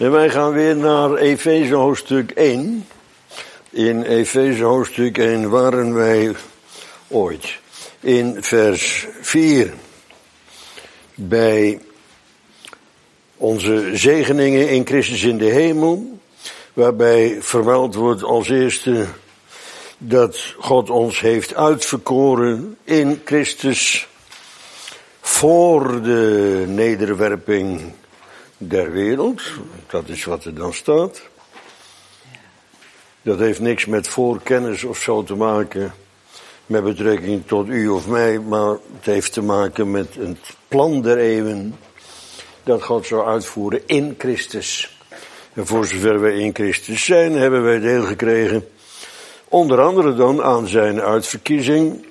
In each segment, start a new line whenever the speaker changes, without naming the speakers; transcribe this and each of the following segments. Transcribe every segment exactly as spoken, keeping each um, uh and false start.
En wij gaan weer naar Efeze hoofdstuk één. In Efeze hoofdstuk één waren wij ooit. In vers vier. Bij onze zegeningen in Christus in de hemel. Waarbij vermeld wordt als eerste dat God ons heeft uitverkoren in Christus voor de nederwerping der wereld. Dat is wat er dan staat. Dat heeft niks met voorkennis of zo te maken met betrekking tot u of mij, maar het heeft te maken met het plan der eeuwen dat God zou uitvoeren in Christus. En voor zover wij in Christus zijn, hebben wij deel gekregen, onder andere dan aan zijn uitverkiezing.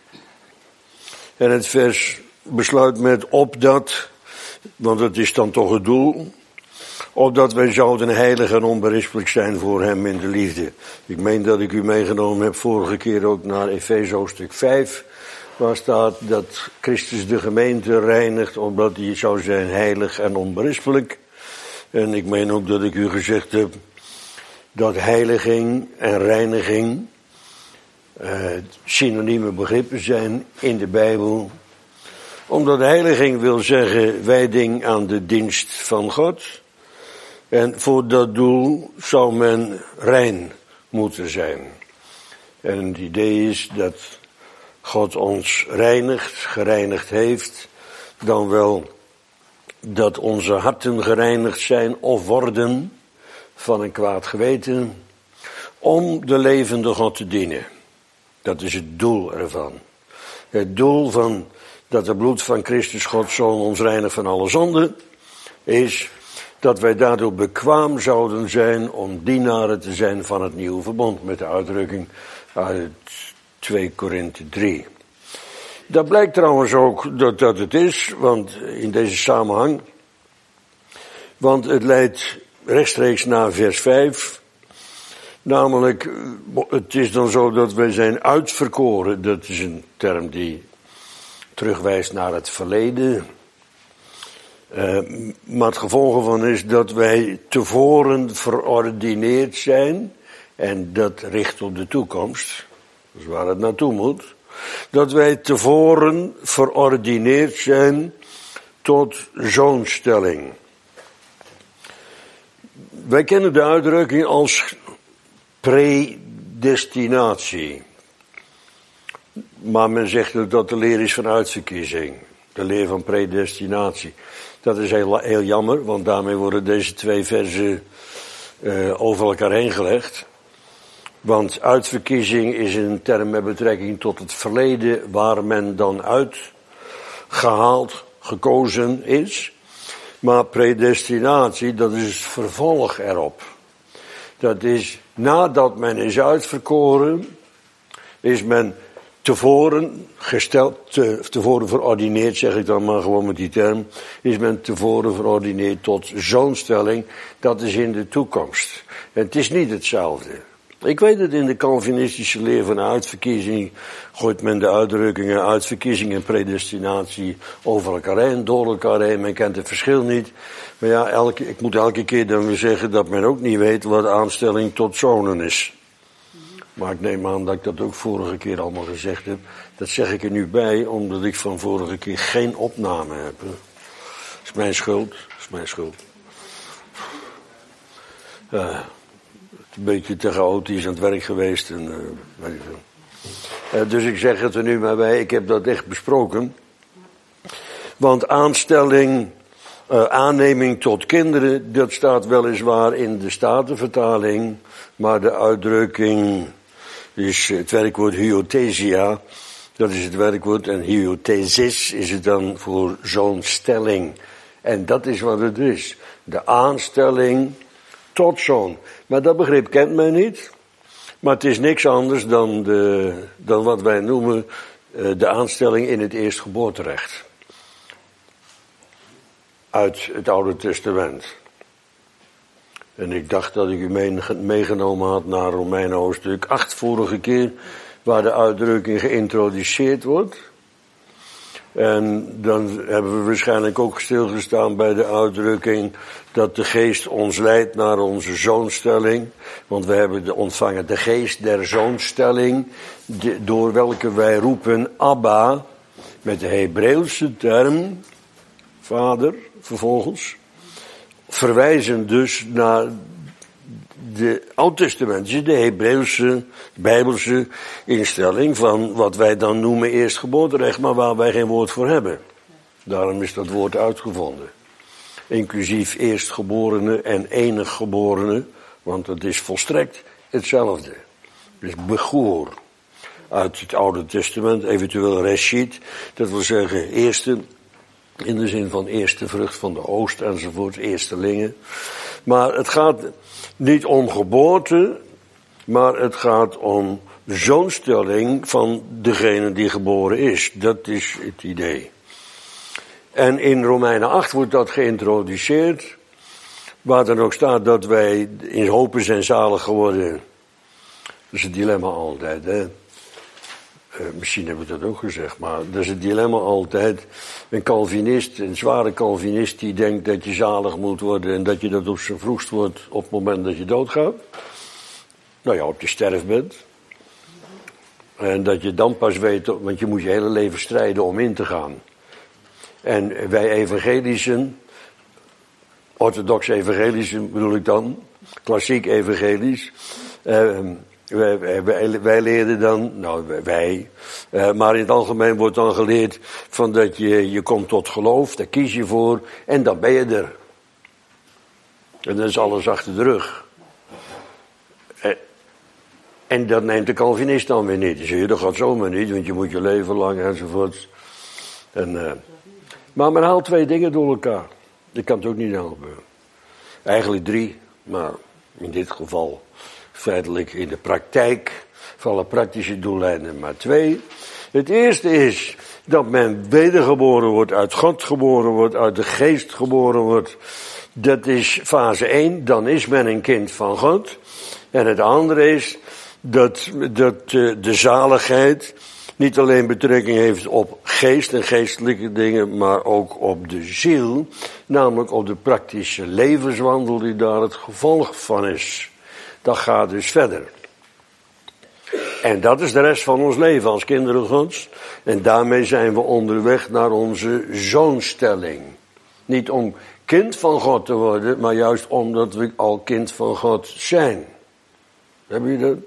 En het vers besluit met opdat, want het is dan toch het doel, opdat wij zouden heilig en onberispelijk zijn voor hem in de liefde. Ik meen dat ik u meegenomen heb vorige keer ook naar Efeze hoofdstuk vijf, waar staat dat Christus de gemeente reinigt, opdat hij zou zijn heilig en onberispelijk. En ik meen ook dat ik u gezegd heb dat heiliging en reiniging eh, synonieme begrippen zijn in de Bijbel. Omdat heiliging wil zeggen wijding aan de dienst van God. En voor dat doel zou men rein moeten zijn. En het idee is dat God ons reinigt, gereinigd heeft, dan wel dat onze harten gereinigd zijn of worden van een kwaad geweten, om de levende God te dienen. Dat is het doel ervan. Het doel van dat het bloed van Christus Gods Zoon ons reinigt van alle zonde, is dat wij daardoor bekwaam zouden zijn om dienaren te zijn van het nieuwe verbond, met de uitdrukking uit twee Korinthe drie. Dat blijkt trouwens ook dat dat het is, want in deze samenhang, want het leidt rechtstreeks naar vers vijf, namelijk, het is dan zo dat wij zijn uitverkoren, dat is een term die terugwijst naar het verleden. Uh, maar het gevolg ervan is dat wij tevoren verordineerd zijn, en dat richt op de toekomst, dat is waar het naartoe moet, dat wij tevoren verordineerd zijn tot zoonstelling. Wij kennen de uitdrukking als predestinatie. Maar men zegt dat dat de leer is van uitverkiezing. De leer van predestinatie. Dat is heel, heel jammer, want daarmee worden deze twee versen uh, over elkaar heen gelegd. Want uitverkiezing is een term met betrekking tot het verleden waar men dan uitgehaald, gekozen is. Maar predestinatie, dat is het vervolg erop. Dat is nadat men is uitverkoren, is men tevoren gesteld, te, tevoren verordineerd, zeg ik dan maar gewoon met die term, is men tevoren verordineerd tot zoonstelling. Dat is in de toekomst. En het is niet hetzelfde. Ik weet dat in de Calvinistische leer van uitverkiezing gooit men de uitdrukkingen uitverkiezing en predestinatie over elkaar heen, door elkaar heen. Men kent het verschil niet. Maar ja, elke, ik moet elke keer dan weer zeggen dat men ook niet weet wat aanstelling tot zonen is. Maar ik neem aan dat ik dat ook vorige keer allemaal gezegd heb. Dat zeg ik er nu bij, omdat ik van vorige keer geen opname heb. Dat is mijn schuld. Dat is mijn schuld. Uh, een beetje te chaotisch aan het werk geweest. En, uh, weet ik veel. Uh, dus ik zeg het er nu maar bij. Ik heb dat echt besproken. Want aanstelling, uh, aanneming tot kinderen, dat staat weliswaar in de Statenvertaling. Maar de uitdrukking is het werkwoord hyothesia. Dat is het werkwoord. En hyothesis is het dan voor zoonstelling. En dat is wat het is. De aanstelling tot zoon. Maar dat begrip kent men niet. Maar het is niks anders dan, de, dan wat wij noemen uh, de aanstelling in het eerstgeboorterecht. Uit het Oude Testament. En ik dacht dat ik u meegenomen had naar Romeinen hoofdstuk acht vorige keer, waar de uitdrukking geïntroduceerd wordt. En dan hebben we waarschijnlijk ook stilgestaan bij de uitdrukking dat de geest ons leidt naar onze zoonstelling. Want we hebben de, ontvangen de geest der zoonstelling, de, door welke wij roepen Abba, met de Hebreeuwse term, vader, vervolgens. Verwijzen dus naar de Oud-testamentische, de Hebreeuwse, Bijbelse instelling van wat wij dan noemen eerstgeboorterecht, maar waar wij geen woord voor hebben. Daarom is dat woord uitgevonden. Inclusief eerstgeborene en eniggeborene, want het is volstrekt hetzelfde. Dus begoor uit het Oude Testament, eventueel reshit, dat wil zeggen eerste, in de zin van eerste vrucht van de oost enzovoort, eerstelingen. Maar het gaat niet om geboorte, maar het gaat om zoonstelling van degene die geboren is. Dat is het idee. En in Romeinen acht wordt dat geïntroduceerd, waar dan ook staat dat wij in hopen zijn zalig geworden. Dat is het dilemma altijd, hè. Uh, misschien hebben we dat ook gezegd, maar dat is het dilemma altijd. Een Calvinist, een zware Calvinist, die denkt dat je zalig moet worden en dat je dat op zijn vroegst wordt op het moment dat je doodgaat. Nou ja, op je sterfbed. En dat je dan pas weet, want je moet je hele leven strijden om in te gaan. En wij evangelischen, orthodox evangelischen bedoel ik dan, klassiek evangelisch, uh, Wij, wij, wij leerden dan, nou wij, uh, maar in het algemeen wordt dan geleerd van dat je, je komt tot geloof, daar kies je voor en dan ben je er. En dan is alles achter de rug. En, en dat neemt de Calvinist dan weer niet. Die zegt, dat gaat zomaar niet, want je moet je leven lang enzovoort. En, uh, maar men haalt twee dingen door elkaar. Dat kan het ook niet helpen. Eigenlijk drie, maar in dit geval feitelijk in de praktijk van alle praktische doeleinden maar twee. Het eerste is dat men wedergeboren wordt, uit God geboren wordt, uit de geest geboren wordt. Dat is fase één, dan is men een kind van God. En het andere is dat, dat de zaligheid niet alleen betrekking heeft op geest en geestelijke dingen, maar ook op de ziel. Namelijk op de praktische levenswandel die daar het gevolg van is. Dat gaat dus verder. En dat is de rest van ons leven als kinderen Gods. En daarmee zijn we onderweg naar onze zoonstelling. Niet om kind van God te worden, maar juist omdat we al kind van God zijn. Heb je dat?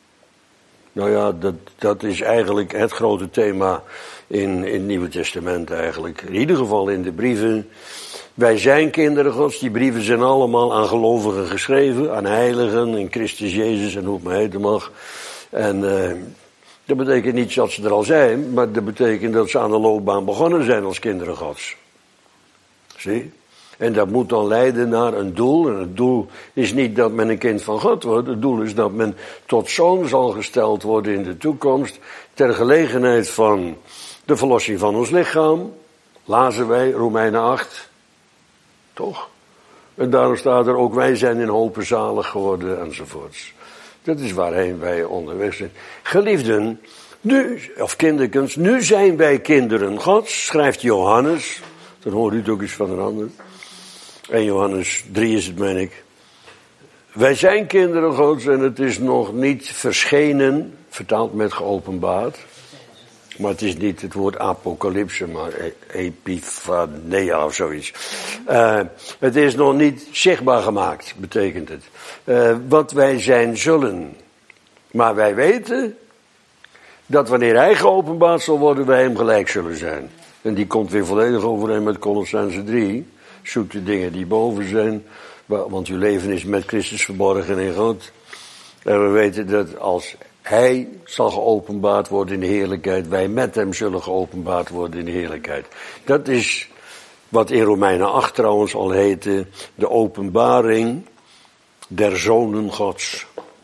Nou ja, dat, dat is eigenlijk het grote thema in, in het Nieuwe Testament eigenlijk. In ieder geval in de brieven. Wij zijn kinderen Gods, die brieven zijn allemaal aan gelovigen geschreven, aan heiligen, in Christus Jezus en hoe het maar heten mag. En uh, dat betekent niet dat ze er al zijn, maar dat betekent dat ze aan de loopbaan begonnen zijn als kinderen Gods. Zie? En dat moet dan leiden naar een doel. En het doel is niet dat men een kind van God wordt. Het doel is dat men tot zoon zal gesteld worden in de toekomst. Ter gelegenheid van de verlossing van ons lichaam. Lazen wij Romeinen acht. Toch? En daarom staat er ook wij zijn in hopen zalig geworden enzovoorts. Dat is waarheen wij onderweg zijn. Geliefden, nu, of kinderkens, nu zijn wij kinderen Gods, schrijft Johannes. Dan hoort u het ook eens van een ander. En Johannes drie is het, meen ik. Wij zijn kinderen Gods en het is nog niet verschenen, vertaald met geopenbaard. Maar het is niet het woord apocalypse, maar epiphanea of zoiets. Uh, het is nog niet zichtbaar gemaakt, betekent het. Uh, wat wij zijn zullen. Maar wij weten dat wanneer hij geopenbaard zal worden, wij hem gelijk zullen zijn. En die komt weer volledig overeen met Kolossenzen drie. Zoek de dingen die boven zijn, want uw leven is met Christus verborgen in God. En we weten dat als hij zal geopenbaard worden in de heerlijkheid, wij met hem zullen geopenbaard worden in de heerlijkheid. Dat is wat in Romeinen acht trouwens al heette, de openbaring der zonen Gods.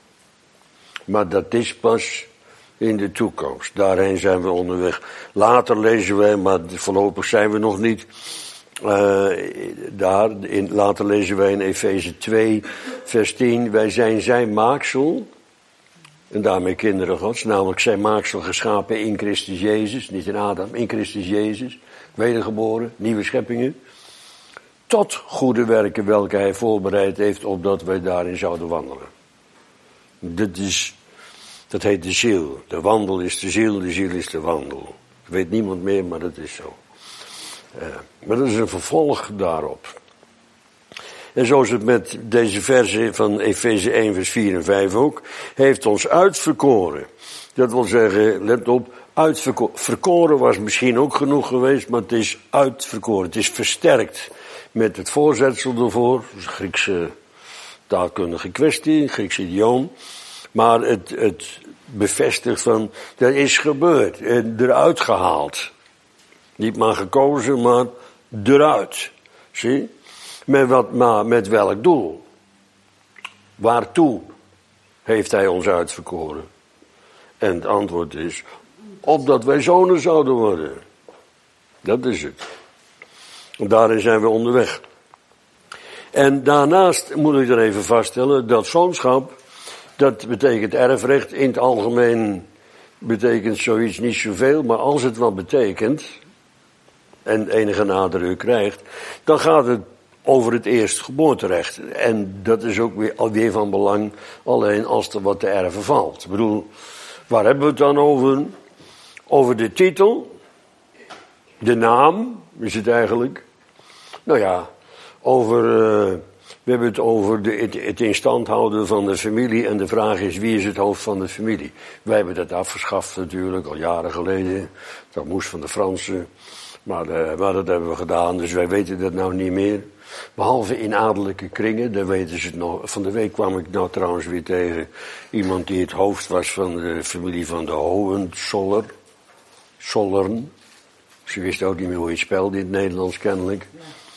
Maar dat is pas in de toekomst. Daarheen zijn we onderweg. Later lezen wij, maar voorlopig zijn we nog niet uh, daar. In, later lezen wij in Efeze twee, vers tien. Wij zijn zijn maaksel. En daarmee kinderen Gods, namelijk zijn maaksel geschapen in Christus Jezus, niet in Adam, in Christus Jezus, wedergeboren, nieuwe scheppingen, tot goede werken welke hij voorbereid heeft, opdat wij daarin zouden wandelen. Dat is, dat heet de ziel. De wandel is de ziel, de ziel is de wandel. Dat weet niemand meer, maar dat is zo. Uh, maar dat is een vervolg daarop. En zoals het met deze verse van Efeze één vers vier en vijf ook, heeft ons uitverkoren. Dat wil zeggen, let op, uitverkoren. Verkoren was misschien ook genoeg geweest, maar het is uitverkoren. Het is versterkt met het voorzetsel ervoor. Dat is een Griekse taalkundige kwestie, een Grieks idioom. Maar het, het bevestigt van, dat is gebeurd en eruit gehaald. Niet maar gekozen, maar eruit. Zie? Met, wat, maar met welk doel? Waartoe heeft hij ons uitverkoren? En het antwoord is, opdat wij zonen zouden worden. Dat is het. En daarin zijn we onderweg. En daarnaast moet ik er even vaststellen, dat zoonschap, dat betekent erfrecht. In het algemeen betekent zoiets niet zoveel, maar als het wat betekent, en enige nadruk krijgt, dan gaat het over het eerstgeboorterecht. En dat is ook weer, alweer van belang, alleen als er wat te erven valt. Ik bedoel, waar hebben we het dan over? Over de titel, de naam, is het eigenlijk. Nou ja, over, uh, we hebben het over de, het, het in stand houden van de familie. En de vraag is, wie is het hoofd van de familie? Wij hebben dat afgeschaft natuurlijk, al jaren geleden. Dat moest van de Fransen. Maar, uh, maar dat hebben we gedaan, dus wij weten dat nou niet meer. Behalve in adellijke kringen, daar weten ze het nog. Van de week kwam ik nou trouwens weer tegen iemand die het hoofd was van de familie van de Hohenzoller. Zollern. Ze wist ook niet meer hoe je het spelde in het Nederlands kennelijk.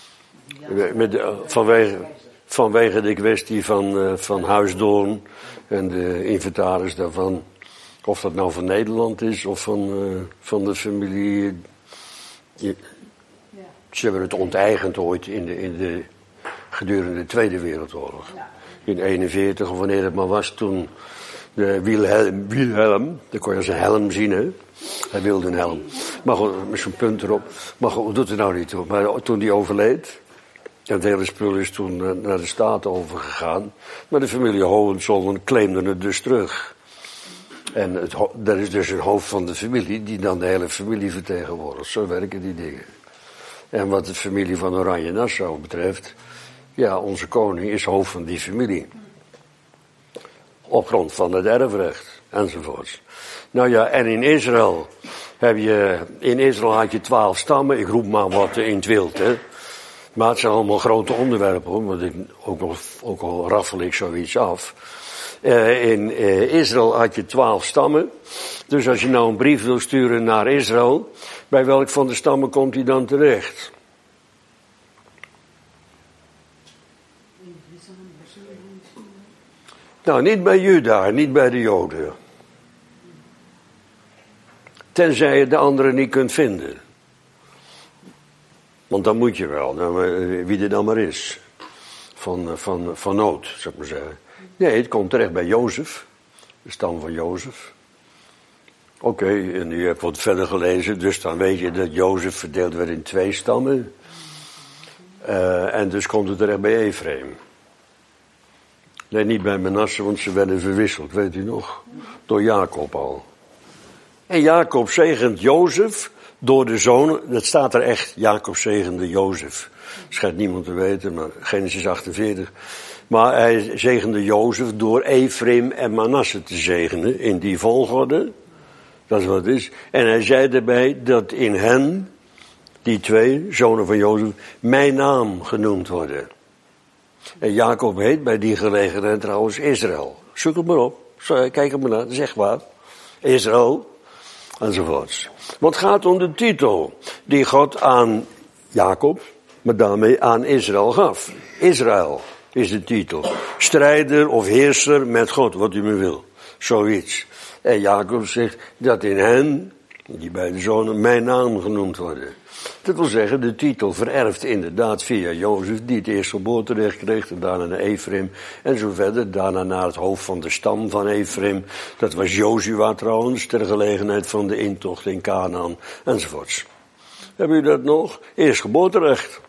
Met de, vanwege, vanwege de kwestie van, uh, van Huisdoorn en de inventaris daarvan. Of dat nou van Nederland is of van, uh, van de familie. Je, Ze hebben het onteigend ooit in de, in de, gedurende de Tweede Wereldoorlog. In eenenveertig, of wanneer het maar was, toen de Wilhelm, Wilhelm, daar kon je zijn helm zien, hè. Hij wilde een helm. Maar goed, met zo'n punt erop. Maar goed, doet het nou niet toe. Maar toen die overleed, en het hele spul is toen naar de Staten overgegaan, maar de familie Hohenzollern claimde het dus terug. En het, dat is dus een hoofd van de familie, die dan de hele familie vertegenwoordigt. Zo werken die dingen. En wat de familie van Oranje-Nassau betreft, ja, onze koning is hoofd van die familie. Op grond van het erfrecht, enzovoorts. Nou ja, en in Israël heb je, in Israël had je twaalf stammen, ik roep maar wat in het wild, hè. Maar het zijn allemaal grote onderwerpen, hoor, want ik, ook, al, ook al raffel ik zoiets af. Uh, in uh, Israël had je twaalf stammen. Dus als je nou een brief wil sturen naar Israël, bij welk van de stammen komt hij dan terecht? Nou, niet bij Juda, niet bij de Joden. Tenzij je de anderen niet kunt vinden. Want dan moet je wel, nou, wie er dan maar is. Van, van, van nood, zou ik maar zeggen. Nee, het komt terecht bij Jozef. De stam van Jozef. Oké, okay, en u hebt wat verder gelezen, dus dan weet je dat Jozef verdeeld werd in twee stammen. Uh, en dus komt het terecht bij Ephraim. Nee, niet bij Manasse, want ze werden verwisseld, weet u nog? Door Jacob al. En Jacob zegent Jozef door de zonen, dat staat er echt, Jacob zegende Jozef. Dat schijnt niemand te weten, maar Genesis achtenveertig. Maar hij zegende Jozef door Ephraim en Manasse te zegenen, in die volgorde. Dat is wat het is. En hij zei daarbij dat in hen, die twee zonen van Jozef, mijn naam genoemd worden. En Jacob heet bij die gelegenheid trouwens Israël. Zoek het maar op. Kijk het maar naar, dat is echt waar. Israël, enzovoorts. Want het gaat om de titel die God aan Jacob, maar daarmee aan Israël gaf. Israël is de titel. Strijder of heerser met God, wat u maar wil. Zoiets. En Jacob zegt dat in hen, die beide zonen, mijn naam genoemd worden. Dat wil zeggen, de titel vererft inderdaad via Jozef, die het eerstgeboorterecht kreeg, en daarna naar Ephraim, en zo verder, daarna naar het hoofd van de stam van Ephraim. Dat was Jozua trouwens, ter gelegenheid van de intocht in Kanaan, enzovoorts. Hebben jullie dat nog? Eerstgeboorterecht.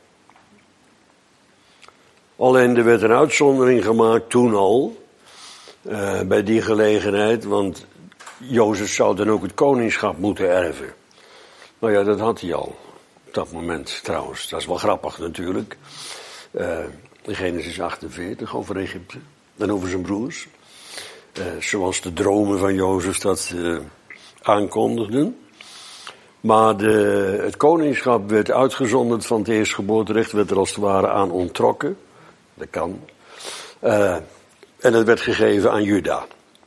Alleen er werd een uitzondering gemaakt toen al, uh, bij die gelegenheid, want Jozef zou dan ook het koningschap moeten erven. Nou ja, dat had hij al. Op dat moment trouwens. Dat is wel grappig natuurlijk. Uh, in Genesis achtenveertig over Egypte. En over zijn broers. Uh, zoals de dromen van Jozef dat uh, aankondigden. Maar de, het koningschap werd uitgezonderd van het eerstgeboorterecht. Werd er als het ware aan onttrokken. Dat kan. Uh, en het werd gegeven aan Juda.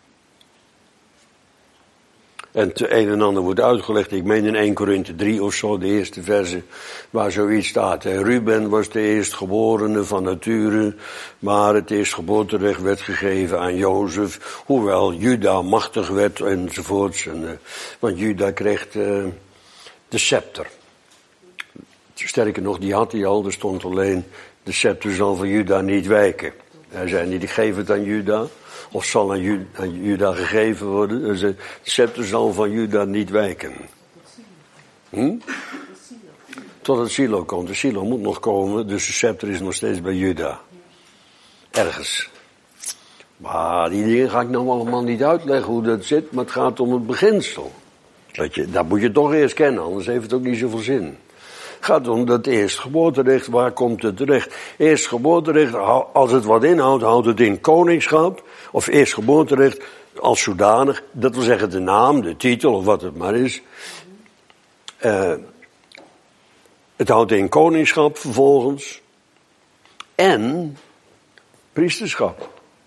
En het een en ander wordt uitgelegd, ik meen in Eerste Korinthe drie of zo, de eerste verse, waar zoiets staat. Ruben was de eerstgeborene van nature, maar het eerstgeboorterecht werd gegeven aan Jozef, hoewel Juda machtig werd enzovoorts. En, uh, want Juda kreeg uh, de scepter. Sterker nog, die had hij al, er stond alleen, de scepter zal van Juda niet wijken. Hij zei niet, ik geef het aan Juda. Of zal aan Juda, aan Juda gegeven worden. Dus het scepter zal van Juda niet wijken. Hm? Tot het Silo komt. De Silo moet nog komen. Dus de scepter is nog steeds bij Juda. Ergens. Maar die dingen ga ik nou allemaal niet uitleggen hoe dat zit. Maar het gaat om het beginsel. Dat, je, dat moet je toch eerst kennen. Anders heeft het ook niet zoveel zin. Het gaat om dat eerstgeboorterecht, waar komt het terecht? Eerstgeboorterecht, als het wat inhoudt, houdt het in koningschap. Of eerstgeboorterecht als zodanig, dat wil zeggen de naam, de titel of wat het maar is. Uh, het houdt in koningschap vervolgens. En priesterschap.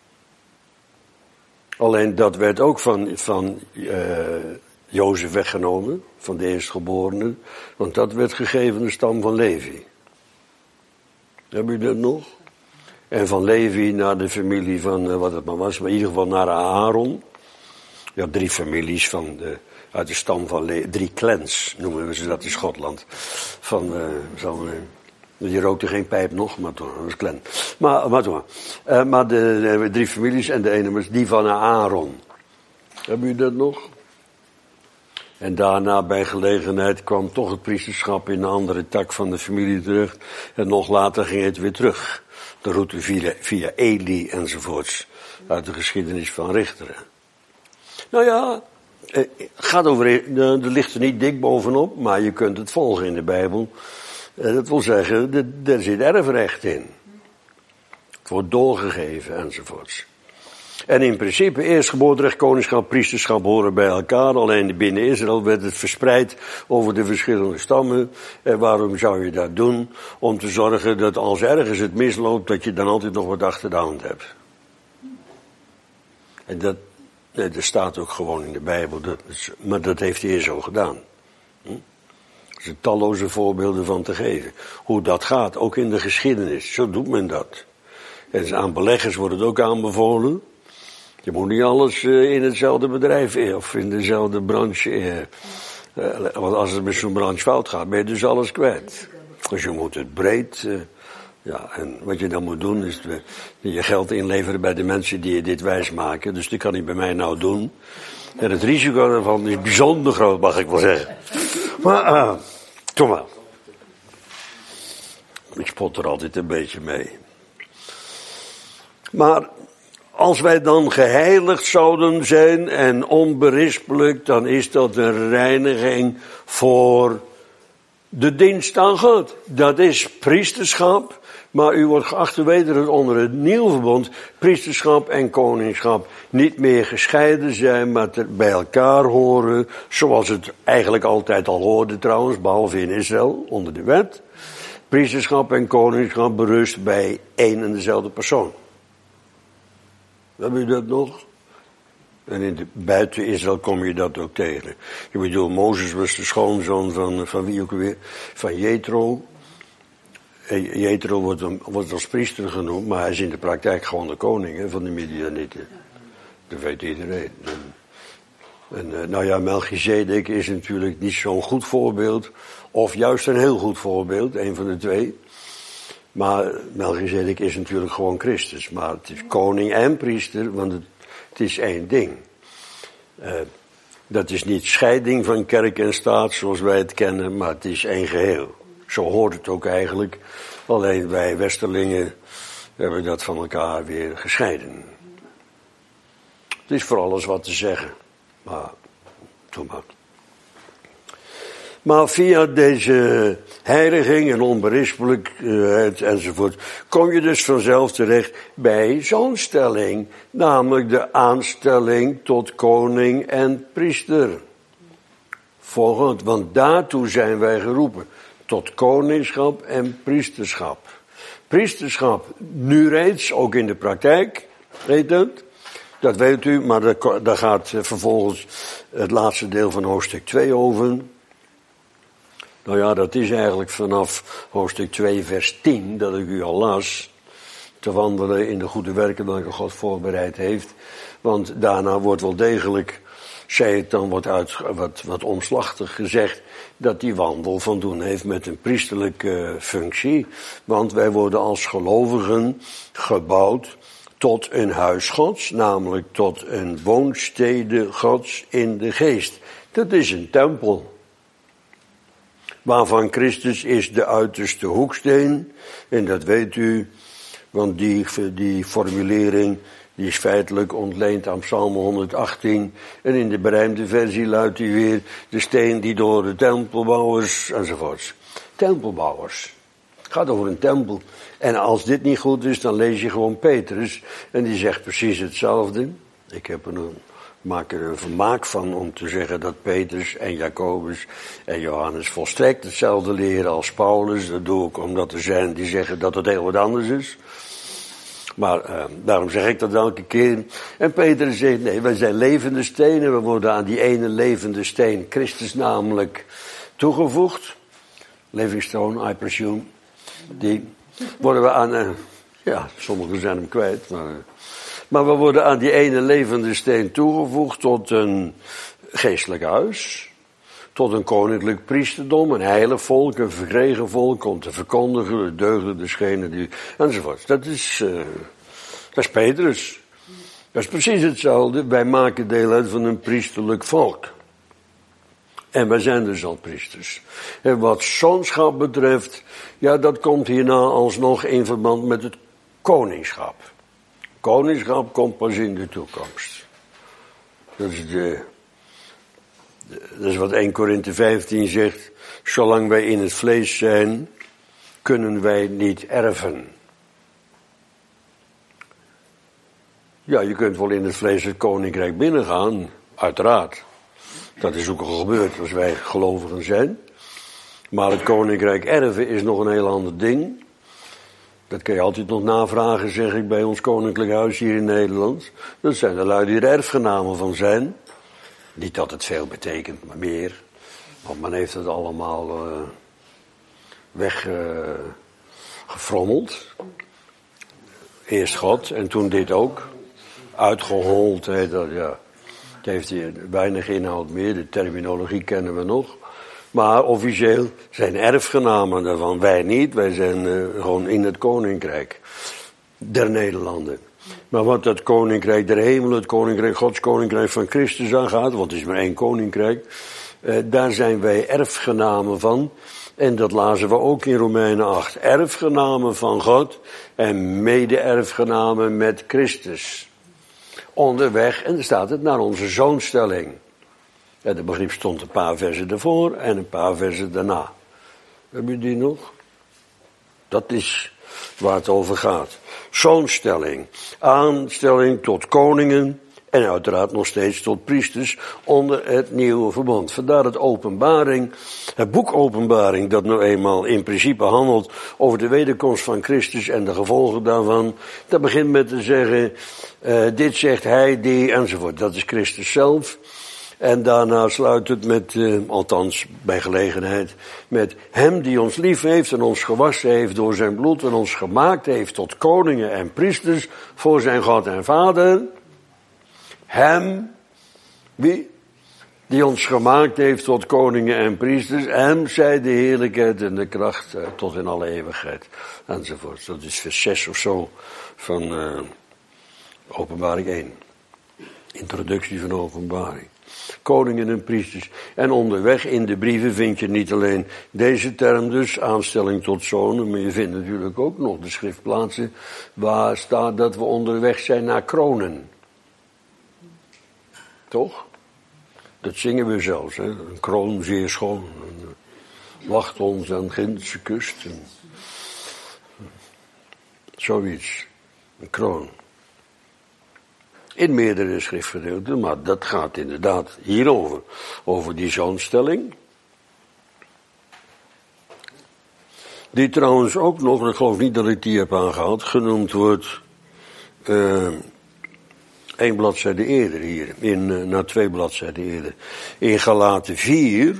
Alleen dat werd ook van, van uh, Jozef weggenomen, van de eerstgeborene, want dat werd gegeven de stam van Levi. Hebben jullie dat nog? En van Levi naar de familie van, uh, wat het maar was, maar in ieder geval naar Aaron. Je had drie families van de, uit de stam van Levi, drie clans noemen we ze dat in Schotland. Van, uh, zo, uh, die rookte geen pijp nog, maar toch, dat was clan. Maar, maar toch, uh, maar de, de drie families en de ene was die van Aaron. Hebben jullie dat nog? En daarna bij gelegenheid kwam toch het priesterschap in een andere tak van de familie terug. En nog later ging het weer terug. De route via, via Eli enzovoorts. Uit de geschiedenis van Richteren. Nou ja, het gaat over, er ligt er niet dik bovenop, maar je kunt het volgen in de Bijbel. Dat wil zeggen, er zit erfrecht in. Het wordt doorgegeven enzovoorts. En in principe, eerstgeboorterecht, koningschap, priesterschap horen bij elkaar. Alleen binnen Israël werd het verspreid over de verschillende stammen. En waarom zou je dat doen? Om te zorgen dat als ergens het misloopt, dat je dan altijd nog wat achter de hand hebt. En dat, nee, dat staat ook gewoon in de Bijbel. Dat is, maar dat heeft hij zo gedaan. Hm? Er zijn talloze voorbeelden van te geven. Hoe dat gaat, ook in de geschiedenis. Zo doet men dat. En aan beleggers wordt het ook aanbevolen. Je moet niet alles uh, in hetzelfde bedrijf uh, of in dezelfde branche. Uh, uh, want als het met zo'n branche fout gaat, ben je dus alles kwijt. Dus je moet het breed. Uh, ja, en wat je dan moet doen is uh, je geld inleveren bij de mensen die je dit wijs maken. Dus die kan hij bij mij nou doen. En het risico daarvan is bijzonder groot, mag ik wel zeggen. Maar, uh, kom maar. Ik spot er altijd een beetje mee. Maar als wij dan geheiligd zouden zijn en onberispelijk, dan is dat een reiniging voor de dienst aan God. Dat is priesterschap, maar u wordt geacht te weten dat onder het nieuwe verbond priesterschap en koningschap niet meer gescheiden zijn, maar bij elkaar horen, zoals het eigenlijk altijd al hoorde trouwens, behalve in Israël, onder de wet. Priesterschap en koningschap berust bij één en dezelfde persoon. Hebben jullie dat nog? En in de, buiten Israël kom je dat ook tegen. Ik bedoel, Mozes was de schoonzoon van, van wie ook weer? Van Jethro. Jethro wordt, wordt als priester genoemd, maar hij is in de praktijk gewoon de koning hè, van de Midianieten. Dat weet iedereen. En uh, nou ja, Melchizedek is natuurlijk niet zo'n goed voorbeeld, of juist een heel goed voorbeeld, een van de twee. Maar Melchizedek is natuurlijk gewoon Christus, maar het is koning en priester, want het, het is één ding. Uh, dat is niet scheiding van kerk en staat zoals wij het kennen, maar het is één geheel. Zo hoort het ook eigenlijk, alleen wij Westerlingen hebben dat van elkaar weer gescheiden. Het is voor alles wat te zeggen. Maar, doe maar. Maar via deze heiliging en onberispelijkheid enzovoort, kom je dus vanzelf terecht bij zo'n stelling, namelijk de aanstelling tot koning en priester. Voor God, want daartoe zijn wij geroepen, tot koningschap en priesterschap. Priesterschap, nu reeds, ook in de praktijk, weet dat? Dat weet u, maar daar gaat vervolgens het laatste deel van hoofdstuk twee over. Nou ja, dat is eigenlijk vanaf hoofdstuk twee vers tien, dat ik u al las, te wandelen in de goede werken dat God voorbereid heeft. Want daarna wordt wel degelijk, zij het dan wat, uit, wat, wat omslachtig gezegd, dat die wandel van doen heeft met een priesterlijke functie. Want wij worden als gelovigen gebouwd tot een huis Gods, namelijk tot een woonstede Gods in de geest. Dat is een tempel. Waarvan Christus is de uiterste hoeksteen. En dat weet u, want die, die formulering die is feitelijk ontleend aan Psalm honderdachttien. En in de berijmde versie luidt die weer, de steen die door de tempelbouwers enzovoorts. Tempelbouwers. Het gaat over een tempel. En als dit niet goed is, dan lees je gewoon Petrus. En die zegt precies hetzelfde. Ik heb er een, maak er een vermaak van om te zeggen dat Petrus en Jacobus en Johannes volstrekt hetzelfde leren als Paulus. Dat doe ik omdat er zijn die zeggen dat het heel wat anders is. Maar uh, daarom zeg ik dat elke keer. En Petrus zegt, nee, wij zijn levende stenen. We worden aan die ene levende steen, Christus namelijk, toegevoegd. Living stone, I presume. Die worden we aan, uh, ja, sommigen zijn hem kwijt, maar, uh, maar we worden aan die ene levende steen toegevoegd tot een geestelijk huis, tot een koninklijk priesterdom, een heilig volk, een verkregen volk, om te verkondigen, de deugden, de schenen, die, enzovoort. Dat is, uh, dat is Petrus. Dat is precies hetzelfde. Wij maken deel uit van een priesterlijk volk. En wij zijn dus al priesters. En wat zoonschap betreft, ja, dat komt hierna alsnog in verband met het koningschap. Koningschap komt pas in de toekomst. Dat is, de, de, dat is wat Eerste Korinthe vijftien zegt. Zolang wij in het vlees zijn, kunnen wij niet erven. Ja, je kunt wel in het vlees het koninkrijk binnengaan, uiteraard. Dat is ook al gebeurd als wij gelovigen zijn. Maar het koninkrijk erven is nog een heel ander ding. Dat kun je altijd nog navragen, zeg ik, bij ons koninklijk huis hier in Nederland. Dat zijn de lui die er erfgenamen van zijn. Niet dat het veel betekent, maar meer. Want men heeft het allemaal uh, weggefrommeld. Uh, Eerst God en toen dit ook. Uitgehold, heet dat, ja. Het heeft hier weinig inhoud meer, de terminologie kennen we nog. Maar officieel zijn erfgenamen daarvan. Wij niet, wij zijn uh, gewoon in het koninkrijk der Nederlanden. Maar wat dat koninkrijk der hemelen, het koninkrijk, Gods koninkrijk van Christus aangaat, want het is maar één koninkrijk, uh, daar zijn wij erfgenamen van. En dat lazen we ook in Romeinen acht. Erfgenamen van God en mede-erfgenamen met Christus. Onderweg, en dan staat het naar onze zoonstelling. Ja, de begrip stond een paar versen ervoor en een paar versen daarna. Heb je die nog? Dat is waar het over gaat. Zoonstelling. Aanstelling tot koningen en uiteraard nog steeds tot priesters onder het nieuwe verbond. Vandaar het Openbaring, het boek Openbaring, dat nou eenmaal in principe handelt over de wederkomst van Christus en de gevolgen daarvan. Dat begint met te zeggen, uh, dit zegt hij, die, enzovoort. Dat is Christus zelf. En daarna sluit het met, uh, althans bij gelegenheid, met hem die ons lief heeft en ons gewassen heeft door zijn bloed en ons gemaakt heeft tot koningen en priesters voor zijn God en Vader. Hem, wie? Die ons gemaakt heeft tot koningen en priesters. Hem zij de heerlijkheid en de kracht uh, tot in alle eeuwigheid. Enzovoort. Dat is vers zes of zo van uh, Openbaring één. Introductie van Openbaring. Koningen en priesters. En onderweg in de brieven vind je niet alleen deze term dus, aanstelling tot zonen, maar je vindt natuurlijk ook nog de schriftplaatsen waar staat dat we onderweg zijn naar kronen. Toch? Dat zingen we zelfs, hè. Een kroon zeer schoon. En wacht ons aan de Gindische kust. En zoiets. Een kroon. In meerdere schriftgedeelten, maar dat gaat inderdaad hierover. Over die zoonstelling. Die trouwens ook nog, en ik geloof niet dat ik die heb aangehaald, genoemd wordt uh, één bladzijde eerder hier. In, uh, nou, twee bladzijden eerder. In Galaten vier,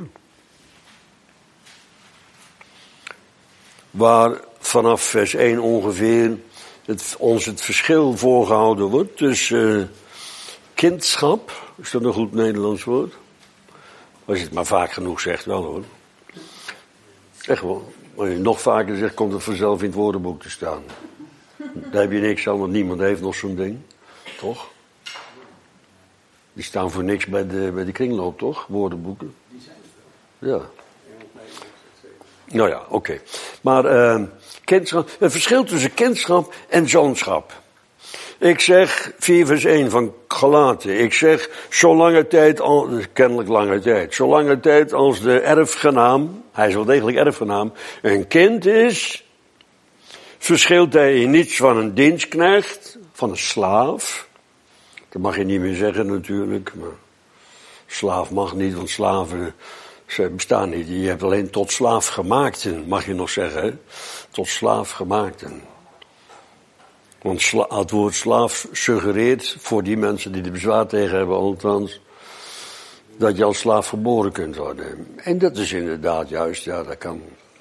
waar vanaf vers één ongeveer het, ons het verschil voorgehouden wordt tussen uh, kindschap, is dat een goed Nederlands woord? Als je het maar vaak genoeg zegt, wel hoor. Echt wel. Als je het nog vaker zegt, komt het vanzelf in het woordenboek te staan. Daar heb je niks aan, want niemand heeft nog zo'n ding. Toch? Die staan voor niks bij de, bij de kringloop, toch? Woordenboeken. Ja. Nou ja, oké. Okay. Maar uh, kindschap, een verschil tussen kindschap en zoonschap. Ik zeg, vier vers één van Galaten, ik zeg, zolange tijd, al, kennelijk lange tijd, zolange tijd als de erfgenaam, hij is wel degelijk erfgenaam, een kind is, verschilt hij in niets van een dienstknecht, van een slaaf. Dat mag je niet meer zeggen natuurlijk, maar slaaf mag niet, want slaven, ze bestaan niet. Je hebt alleen tot slaaf gemaakten, mag je nog zeggen, hè? Tot slaaf gemaakten. Want sla, het woord slaaf suggereert, voor die mensen die er bezwaar tegen hebben althans, dat je als slaaf geboren kunt worden. En dat is inderdaad juist, ja, dat kan.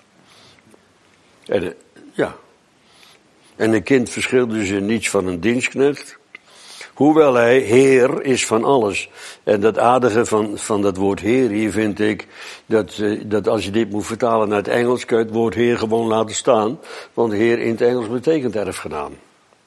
En, ja. En een kind verschilt dus in niets van een dienstknecht, hoewel hij heer is van alles. En dat aardige van, van dat woord heer hier vind ik, dat, dat als je dit moet vertalen naar het Engels, kun je het woord heer gewoon laten staan. Want heer in het Engels betekent erfgenaam.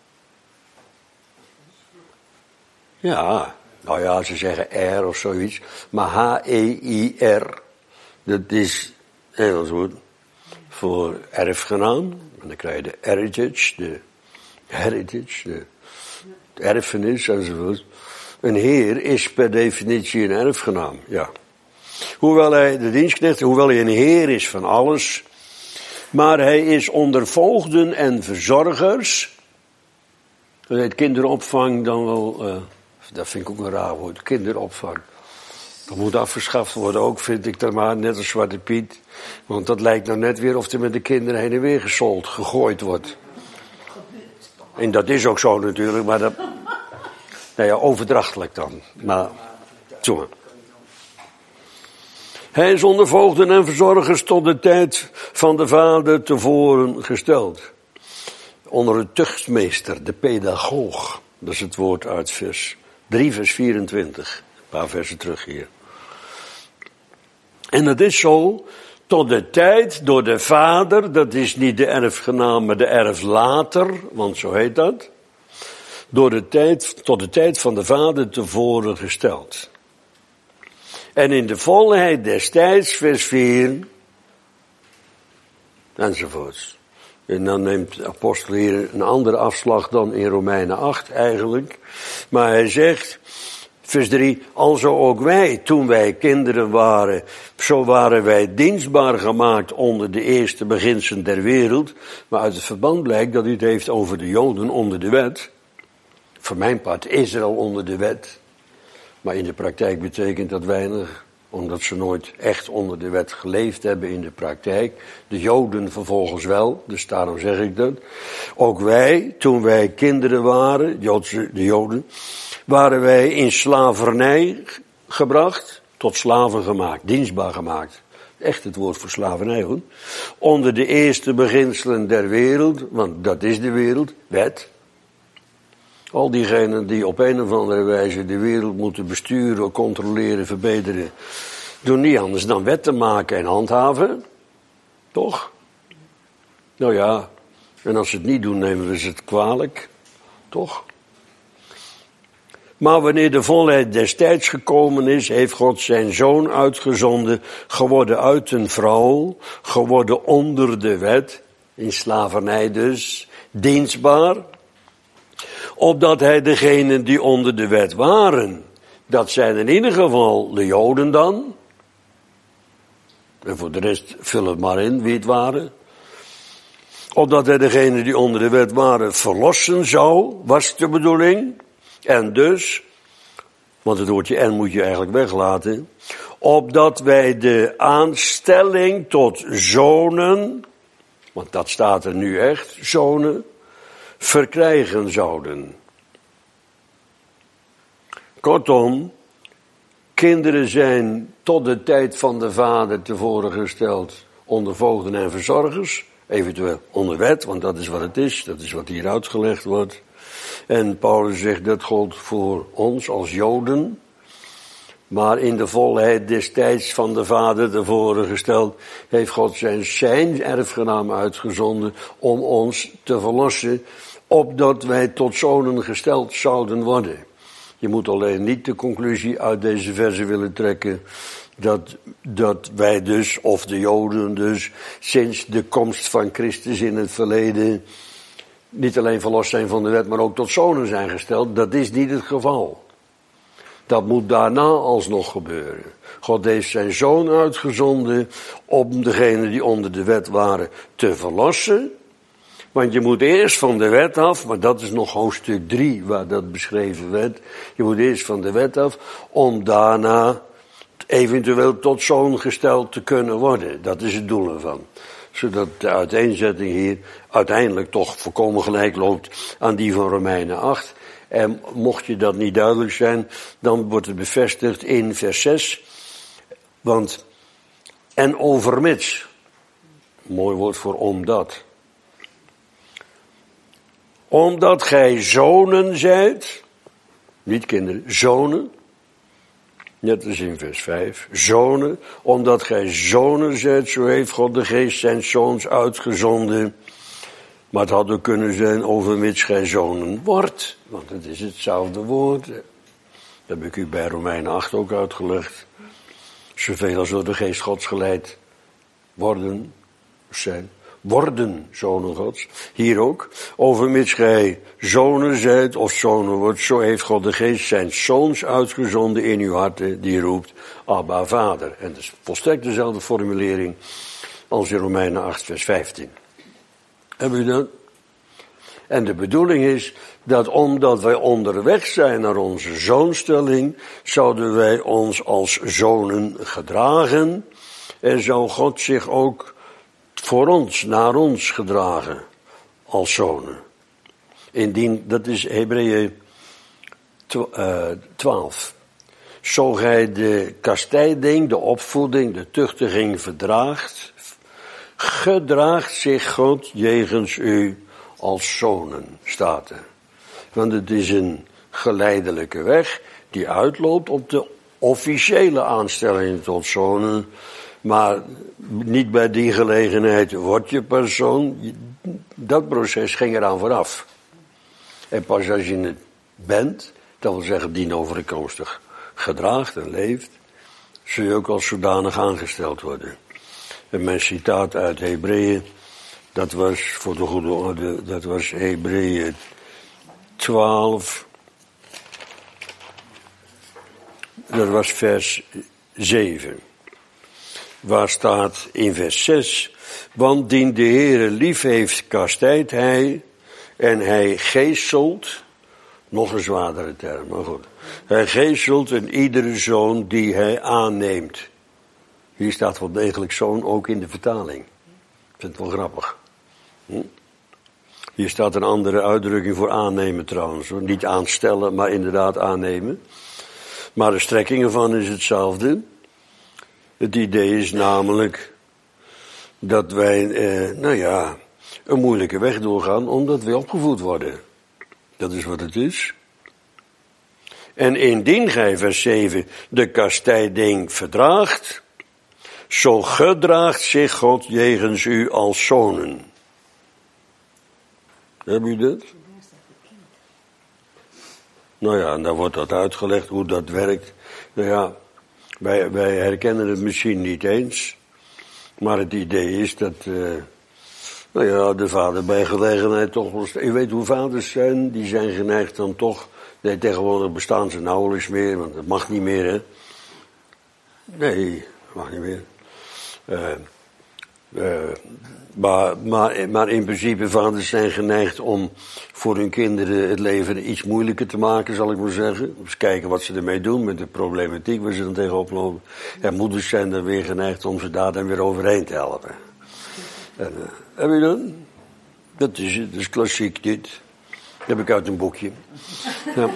Ja, nou ja, ze zeggen R of zoiets. Maar H E I R, dat is Engels woord voor erfgenaam. En dan krijg je de heritage, de heritage, de, de erfenis enzovoort. Een heer is per definitie een erfgenaam, ja. Hoewel hij de dienstknecht, hoewel hij een heer is van alles, maar hij is onder voogden en verzorgers. Dat heet kinderopvang dan wel, uh, dat vind ik ook een raar woord, kinderopvang. Dat moet afgeschaft worden ook, vind ik dan maar, net als Zwarte Piet. Want dat lijkt nou net weer of er met de kinderen heen en weer gesold, gegooid wordt. En dat is ook zo natuurlijk, maar dat, nou ja, overdrachtelijk dan. Maar, zo. Hij is onder voogden en verzorgers tot de tijd van de vader tevoren gesteld. Onder de tuchtmeester, de pedagoog. Dat is het woord uit vers drie, vers vierentwintig. Een paar versen terug hier. En het is zo, tot de tijd door de vader, dat is niet de erfgenaam, maar de erflater, want zo heet dat. Door de tijd, tot de tijd van de vader tevoren gesteld. En in de volheid des tijds, vers vier, enzovoorts. En dan neemt de apostel hier een andere afslag dan in Romeinen acht eigenlijk. Maar hij zegt, vers drie, alzo ook wij, toen wij kinderen waren, zo waren wij dienstbaar gemaakt onder de eerste beginselen der wereld. Maar uit het verband blijkt dat hij het heeft over de Joden onder de wet. Voor mijn part Israël onder de wet. Maar in de praktijk betekent dat weinig, omdat ze nooit echt onder de wet geleefd hebben in de praktijk. De Joden vervolgens wel, dus daarom zeg ik dat. Ook wij, toen wij kinderen waren, Joodse, de Joden, waren wij in slavernij gebracht, tot slaven gemaakt, dienstbaar gemaakt. Echt het woord voor slavernij, hoor. Onder de eerste beginselen der wereld, want dat is de wereld, wet. Al diegenen die op een of andere wijze de wereld moeten besturen, controleren, verbeteren, doen niet anders dan wetten maken en handhaven. Toch? Nou ja, en als ze het niet doen, nemen we ze het kwalijk. Toch? Maar wanneer de volheid des tijds gekomen is, heeft God zijn zoon uitgezonden, geworden uit een vrouw, geworden onder de wet, in slavernij dus, dienstbaar, opdat hij degenen die onder de wet waren, dat zijn in ieder geval de Joden dan, en voor de rest vul het maar in wie het waren, opdat hij degenen die onder de wet waren verlossen zou, was de bedoeling. En dus, want het woordje en moet je eigenlijk weglaten, opdat wij de aanstelling tot zonen, want dat staat er nu echt, zonen, verkrijgen zouden. Kortom, kinderen zijn tot de tijd van de vader tevoren gesteld onder voogden en verzorgers, eventueel onder wet, want dat is wat het is, dat is wat hier uitgelegd wordt. En Paulus zegt dat gold voor ons als Joden, maar in de volheid des tijds van de vader tevoren gesteld, heeft God zijn, zijn erfgenaam uitgezonden om ons te verlossen, opdat wij tot zonen gesteld zouden worden. Je moet alleen niet de conclusie uit deze verse willen trekken dat, dat wij dus, of de Joden dus, sinds de komst van Christus in het verleden niet alleen verlost zijn van de wet, maar ook tot zonen zijn gesteld. Dat is niet het geval. Dat moet daarna alsnog gebeuren. God heeft zijn zoon uitgezonden om degenen die onder de wet waren te verlossen. Want je moet eerst van de wet af, maar dat is nog hoofdstuk drie waar dat beschreven werd. Je moet eerst van de wet af om daarna eventueel tot zoon gesteld te kunnen worden. Dat is het doel ervan. Zodat de uiteenzetting hier uiteindelijk toch volkomen gelijk loopt aan die van Romeinen acht. En mocht je dat niet duidelijk zijn, dan wordt het bevestigd in vers zes. Want, en overmits, mooi woord voor omdat. Omdat gij zonen zijt, niet kinderen, zonen. Net als in vers vijf, zonen, omdat gij zonen zijt, zo heeft God de geest zijn zoons uitgezonden. Maar het had ook kunnen zijn overmits gij zonen wordt, want het is hetzelfde woord. Dat heb ik u bij Romeinen acht ook uitgelegd. Zoveel als door de geest Gods geleid worden, zijn, worden zonen Gods. Hier ook, overmits gij zonen zijt of zonen wordt, zo heeft God de geest zijn zoons uitgezonden in uw harten, die roept, Abba, Vader. En dat is volstrekt dezelfde formulering als in Romeinen acht, vers vijftien. Hebben u dat? En de bedoeling is dat omdat wij onderweg zijn naar onze zoonstelling, zouden wij ons als zonen gedragen en zou God zich ook voor ons, naar ons gedragen als zonen. Indien, dat is Hebreeën twaalf. Zo gij de kastijding, de opvoeding, de tuchtiging verdraagt, gedraagt zich God jegens u als zonen, staat er. Want het is een geleidelijke weg die uitloopt op de officiële aanstelling tot zonen, maar niet bij die gelegenheid wordt je persoon. Dat proces ging eraan vooraf. En pas als je het bent, dat wil zeggen dienovereenkomstig gedraagt en leeft, zul je ook als zodanig aangesteld worden. En mijn citaat uit Hebreeën, dat was voor de goede orde, dat was Hebreeën twaalf, dat was vers zeven. Waar staat in vers zes, want dien de Heere lief heeft, kastijdt hij, en hij geestelt, nog een zwaardere term, maar goed. Hij geestelt een iedere zoon die hij aanneemt. Hier staat wel degelijk zoon ook in de vertaling. Ik vind het wel grappig. Hm? Hier staat een andere uitdrukking voor aannemen trouwens. Hoor. Niet aanstellen, maar inderdaad aannemen. Maar de strekking ervan is hetzelfde. Het idee is namelijk dat wij, eh, nou ja, een moeilijke weg doorgaan omdat we opgevoed worden. Dat is wat het is. En indien gij, vers zeven, de kastijding verdraagt, zo gedraagt zich God jegens u als zonen. Heb u dat? Nou ja, en dan wordt dat uitgelegd hoe dat werkt. Nou ja, wij, wij herkennen het misschien niet eens. Maar het idee is dat, uh, nou ja, de vader bij gelegenheid toch wel... Je weet hoe vaders zijn, die zijn geneigd dan toch... Nee, tegenwoordig bestaan ze nauwelijks meer, want dat mag niet meer, hè. Nee, dat mag niet meer. Uh, uh, maar, maar, maar in principe, vaders zijn geneigd om voor hun kinderen het leven iets moeilijker te maken, zal ik maar zeggen. Dus kijken wat ze ermee doen met de problematiek waar ze dan tegenop lopen. En moeders zijn dan weer geneigd om ze daar dan weer overheen te helpen. En, uh, heb je dat? Dat is het, dat is klassiek dit. Dat heb ik uit een boekje. Ja.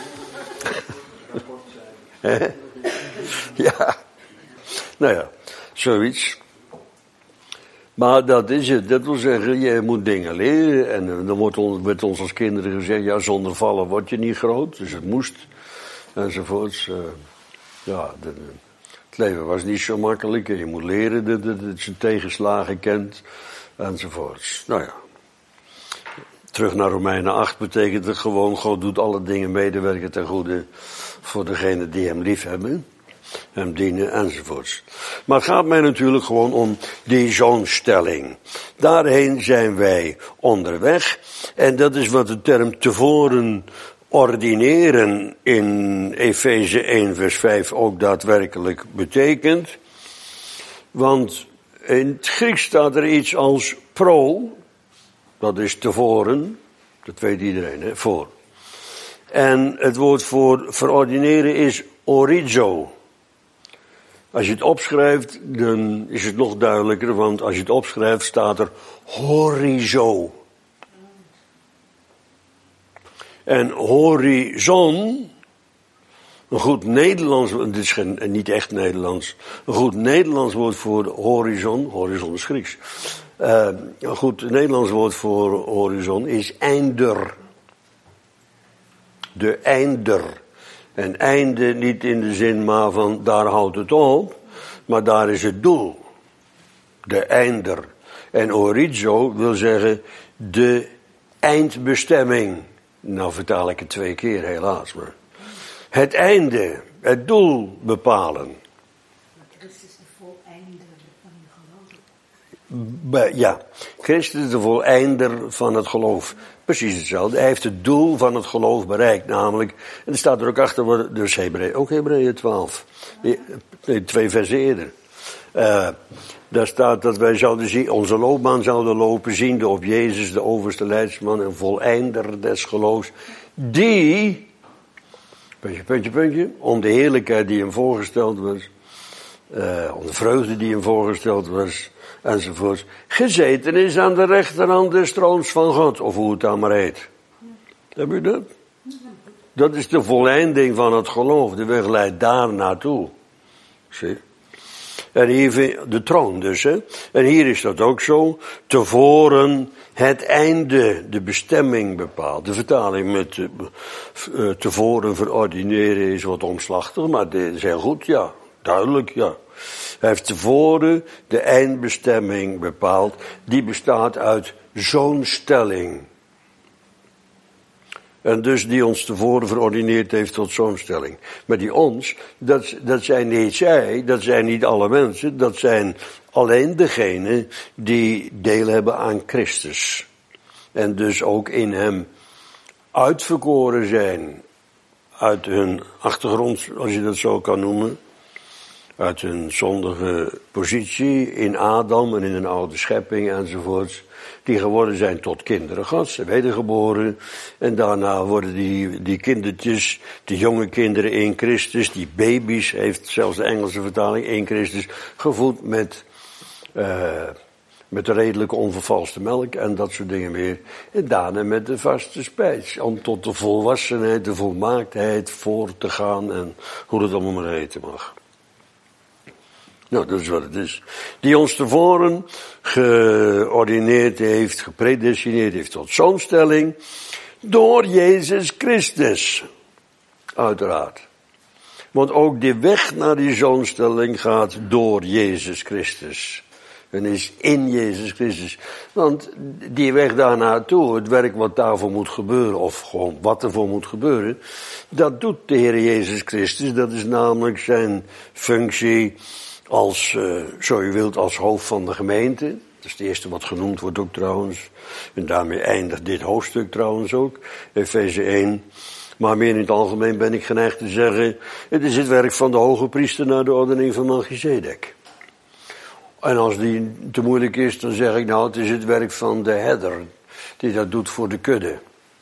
Ja. Nou ja, zoiets. Maar dat is het. Dat wil zeggen, je moet dingen leren. En dan wordt ons, werd ons als kinderen gezegd, ja, zonder vallen word je niet groot. Dus het moest. Enzovoorts. Uh, ja, de, de, het leven was niet zo makkelijk. En je moet leren dat, dat, dat je tegenslagen kent. Enzovoorts. Nou ja. Terug naar Romeinen acht betekent het gewoon, God doet alle dingen medewerken ten goede voor degenen die hem lief hebben, hem dienen enzovoorts. Maar het gaat mij natuurlijk gewoon om die zoonstelling. Daarheen zijn wij onderweg en dat is wat de term tevoren ordineren in Efeze één vers vijf ook daadwerkelijk betekent. Want in het Grieks staat er iets als pro. Dat is tevoren, dat weet iedereen, hè, voor. En het woord voor verordineren is orizo. Als je het opschrijft, dan is het nog duidelijker, want als je het opschrijft staat er horizo. En horizon, een goed Nederlands, dit is geen, niet echt Nederlands, een goed Nederlands woord voor horizon, horizon is Grieks. Uh, een goed Nederlands woord voor horizon is einder. De einder. En einde niet in de zin maar van daar houdt het op, maar daar is het doel. De einder. En orizo wil zeggen de eindbestemming. Nou vertaal ik het twee keer helaas, maar. Het einde, het doel bepalen. Ja, Christus is de voleinder van het geloof. Precies hetzelfde. Hij heeft het doel van het geloof bereikt, namelijk, en er staat er ook achter, dus Hebreeën, ook Hebreeën twaalf. Nee, twee versen eerder. Uh, daar staat dat wij zouden zien, onze loopbaan zouden lopen, ziende op Jezus, de overste leidsman en voleinder des geloofs, die, puntje, puntje, puntje, om de heerlijkheid die hem voorgesteld was, uh, om de vreugde die hem voorgesteld was, enzovoorts, gezeten is aan de rechterhand des troons van God, of hoe het dan maar heet. Heb je dat? Dat is de volleinding van het geloof, de weg leidt daar naartoe. Zie? En hier, de troon dus, hè. En hier is dat ook zo, tevoren het einde, de bestemming bepaalt. De vertaling met uh, tevoren verordineren is wat omslachtig, maar dit is heel goed, ja. Duidelijk, ja. Hij heeft tevoren de eindbestemming bepaald. Die bestaat uit zoonstelling. En dus die ons tevoren verordineerd heeft tot zoonstelling. Maar die ons, dat, dat zijn niet zij, dat zijn niet alle mensen. Dat zijn alleen degenen die deel hebben aan Christus. En dus ook in hem uitverkoren zijn. Uit hun achtergrond, als je dat zo kan noemen. Uit hun zondige positie in Adam en in een oude schepping enzovoorts. Die geworden zijn tot kinderen Gods, wedergeboren. En daarna worden die, die kindertjes, die jonge kinderen in Christus, die baby's, heeft zelfs de Engelse vertaling, in Christus, gevoed met, uh, met de redelijke onvervalste melk en dat soort dingen meer. En daarna met de vaste spijs, om tot de volwassenheid, de volmaaktheid voor te gaan en hoe het allemaal maar heten mag. Nou, dat is wat het is. Die ons tevoren geordineerd heeft, gepredestineerd heeft tot zoonstelling, Door Jezus Christus. Uiteraard. Want ook de weg naar die zoonstelling gaat door Jezus Christus. En is in Jezus Christus. Want die weg daar naartoe, het werk wat daarvoor moet gebeuren, of gewoon wat ervoor moet gebeuren, dat doet de Heer Jezus Christus. Dat is namelijk zijn functie als, uh, zo je wilt, als hoofd van de gemeente. Dat is het eerste wat genoemd wordt ook trouwens. En daarmee eindigt dit hoofdstuk trouwens ook. Efeze één. Maar meer in het algemeen ben ik geneigd te zeggen, het is het werk van de hoge priester naar de ordening van Melchizedek. En als die te moeilijk is, dan zeg ik nou, het is het werk van de herder, die dat doet voor de kudde.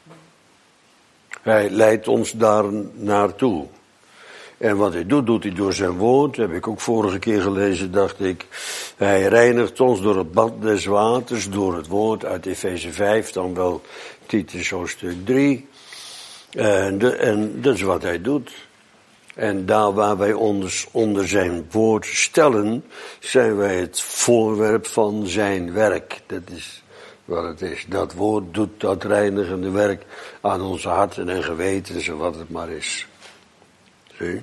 Hij leidt ons daar naartoe. En wat hij doet, doet hij door zijn woord. Dat heb ik ook vorige keer gelezen, dacht ik. Hij reinigt ons door het bad des waters, door het woord uit Efeze vijf, dan wel Titus hoofdstuk drie. En, de, en dat is wat hij doet. En daar waar wij ons onder zijn woord stellen, zijn wij het voorwerp van zijn werk. Dat is wat het is. Dat woord doet dat reinigende werk aan onze harten en gewetens en wat het maar is. Zie?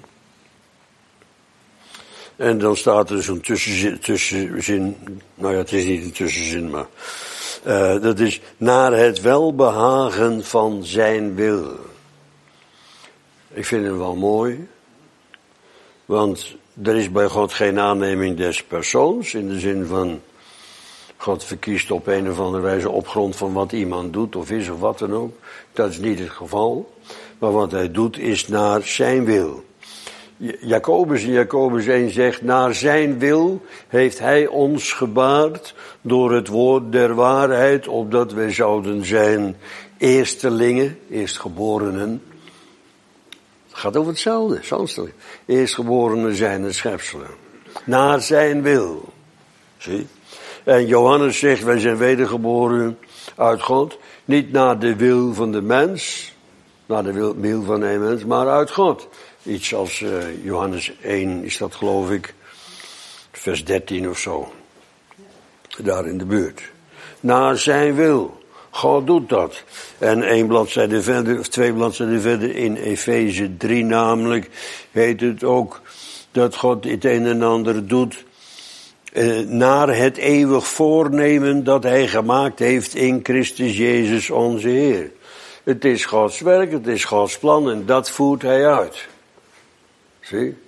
En dan staat er zo'n tussenzin, tussenzin, nou ja, het is niet een tussenzin, maar uh, dat is naar het welbehagen van zijn wil. Ik vind het wel mooi, want er is bij God geen aanneming des persoons, in de zin van, God verkiest op een of andere wijze op grond van wat iemand doet of is of wat dan ook. Dat is niet het geval, maar wat hij doet is naar zijn wil. Jacobus in Jacobus één zegt, naar zijn wil heeft hij ons gebaard door het woord der waarheid, opdat wij zouden zijn eerstelingen, eerstgeborenen. Het gaat over hetzelfde, zo'n eerstgeborenen zijn de schepselen. Naar zijn wil. Zie? En Johannes zegt, wij zijn wedergeboren uit God, niet naar de wil van de mens, naar de wil, wil van een mens, maar uit God. Iets als uh, Johannes één is dat geloof ik, vers dertien of zo. Daar in de buurt. Naar zijn wil. God doet dat. En één bladzijde verder, of twee bladzijden verder in Efeze drie namelijk, heet het ook dat God dit een en ander doet uh, naar het eeuwig voornemen dat hij gemaakt heeft in Christus Jezus onze Heer. Het is Gods werk, het is Gods plan en dat voert hij uit. Zie?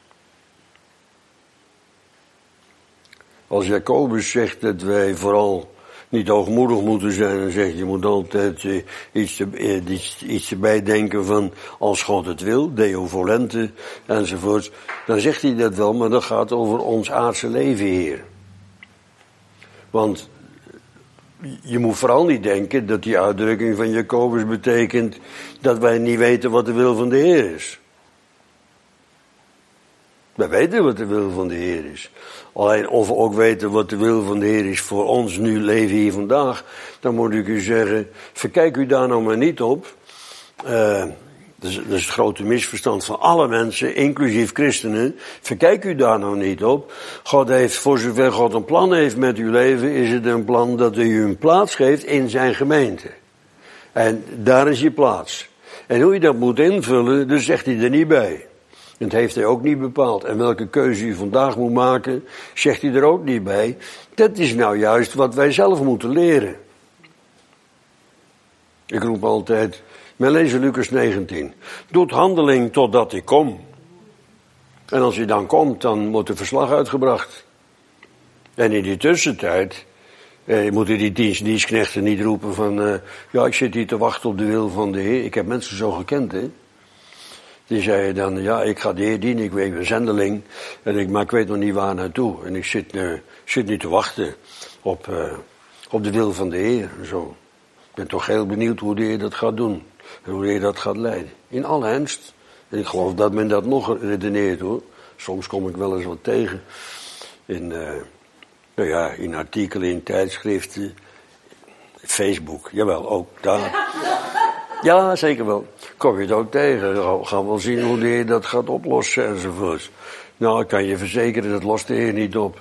Als Jacobus zegt dat wij vooral niet hoogmoedig moeten zijn, dan zegt je moet altijd uh, iets, te, uh, iets, iets erbij denken van als God het wil, Deo volente enzovoort. Dan zegt hij dat wel, maar dat gaat over ons aardse leven hier. Want je moet vooral niet denken dat die uitdrukking van Jacobus betekent dat wij niet weten wat de wil van de Heer is. Wij weten wat de wil van de Heer is. Alleen of we ook weten wat de wil van de Heer is voor ons nu leven hier vandaag, dan moet ik u zeggen, verkijk u daar nou maar niet op. Uh, dat, is, dat is het grote misverstand van alle mensen, inclusief christenen. Verkijk u daar nou niet op. God heeft, voor zover God een plan heeft met uw leven, is het een plan dat hij u een plaats geeft in zijn gemeente. En daar is je plaats. En hoe je dat moet invullen, dat zegt hij er niet bij. En dat heeft hij ook niet bepaald. En welke keuze u vandaag moet maken, zegt hij er ook niet bij. Dat is nou juist wat wij zelf moeten leren. Ik roep altijd, we lezen Lucas negentien. Doet handeling totdat ik kom. En als hij dan komt, dan wordt er verslag uitgebracht. En in die tussentijd eh, moeten die dienst, dienstknechten niet roepen van, uh, ja, ik zit hier te wachten op de wil van de Heer. Ik heb mensen zo gekend, hè. Die zeiden dan, ja, ik ga de Heer dienen, ik weet een zendeling, en ik, maar ik weet nog niet waar naartoe. En ik zit, uh, zit niet te wachten op, uh, op de wil van de Heer. Zo. Ik ben toch heel benieuwd hoe de Heer dat gaat doen. En hoe de Heer dat gaat leiden. In alle ernst. En ik geloof dat men dat nog redeneert, hoor. Soms kom ik wel eens wat tegen. In, uh, nou ja, in artikelen, in tijdschriften, Facebook, jawel, ook daar. Ja, zeker wel. Kom je het ook tegen. We gaan wel zien hoe de Heer dat gaat oplossen enzovoort. Nou, ik kan je verzekeren, dat lost de Heer niet op.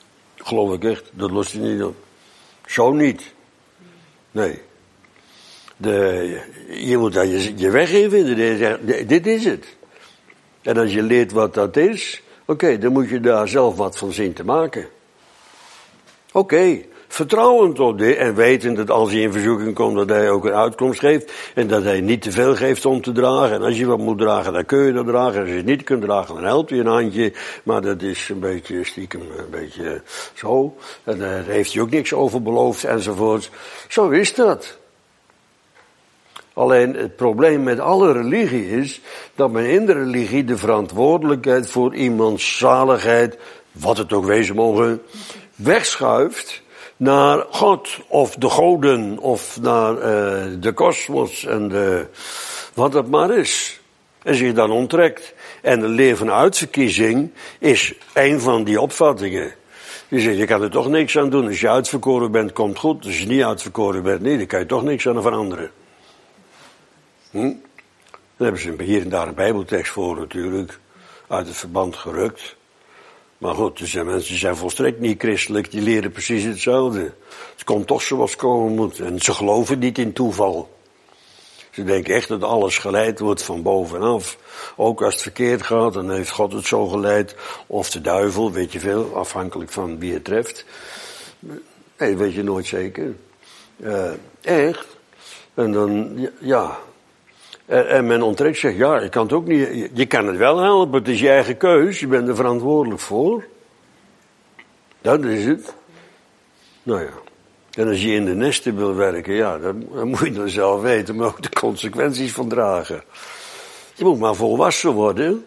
Geloof ik echt, dat lost hij niet op. Zo niet. Nee. De, je moet daar je, je weg in vinden. Je zegt, dit is het. En als je leert wat dat is, oké, okay, dan moet je daar zelf wat van zien te maken. Oké, okay, vertrouwend op dit en wetend dat als hij in verzoeking komt, dat hij ook een uitkomst geeft. En dat hij niet te veel geeft om te dragen. En als je wat moet dragen, dan kun je dat dragen. Als je het niet kunt dragen, dan helpt hij een handje. Maar dat is een beetje stiekem, een beetje zo. En daar heeft hij ook niks over beloofd enzovoort. Zo is dat. Alleen het probleem met alle religie is dat men in de religie de verantwoordelijkheid voor iemands zaligheid, wat het ook wezen mogen, wegschuift naar God of de goden of naar uh, de kosmos en de, wat het maar is. En zich dan onttrekt. En de leer van uitverkiezing is een van die opvattingen. Je zegt, je kan er toch niks aan doen. Als je uitverkoren bent, komt goed. Als je niet uitverkoren bent, nee, dan kan je toch niks aan veranderen. Hm? Daar hebben ze hier en daar een bijbeltekst voor natuurlijk. Uit het verband gerukt. Maar goed, er zijn mensen die zijn volstrekt niet christelijk. Die leren precies hetzelfde. Het komt toch zoals het komen moet. En ze geloven niet in toeval. Ze denken echt dat alles geleid wordt van bovenaf. Ook als het verkeerd gaat, dan heeft God het zo geleid. Of de duivel, weet je veel. Afhankelijk van wie het treft. Nee, dat weet je nooit zeker. Uh, echt. En dan, ja... En men onttrekt zich, ja, je kan het ook niet, je kan het wel helpen, het is je eigen keus, je bent er verantwoordelijk voor. Dat is het. Nou ja. En als je in de nesten wil werken, ja, dan, dan moet je dan zelf weten, maar ook de consequenties van dragen. Je moet maar volwassen worden.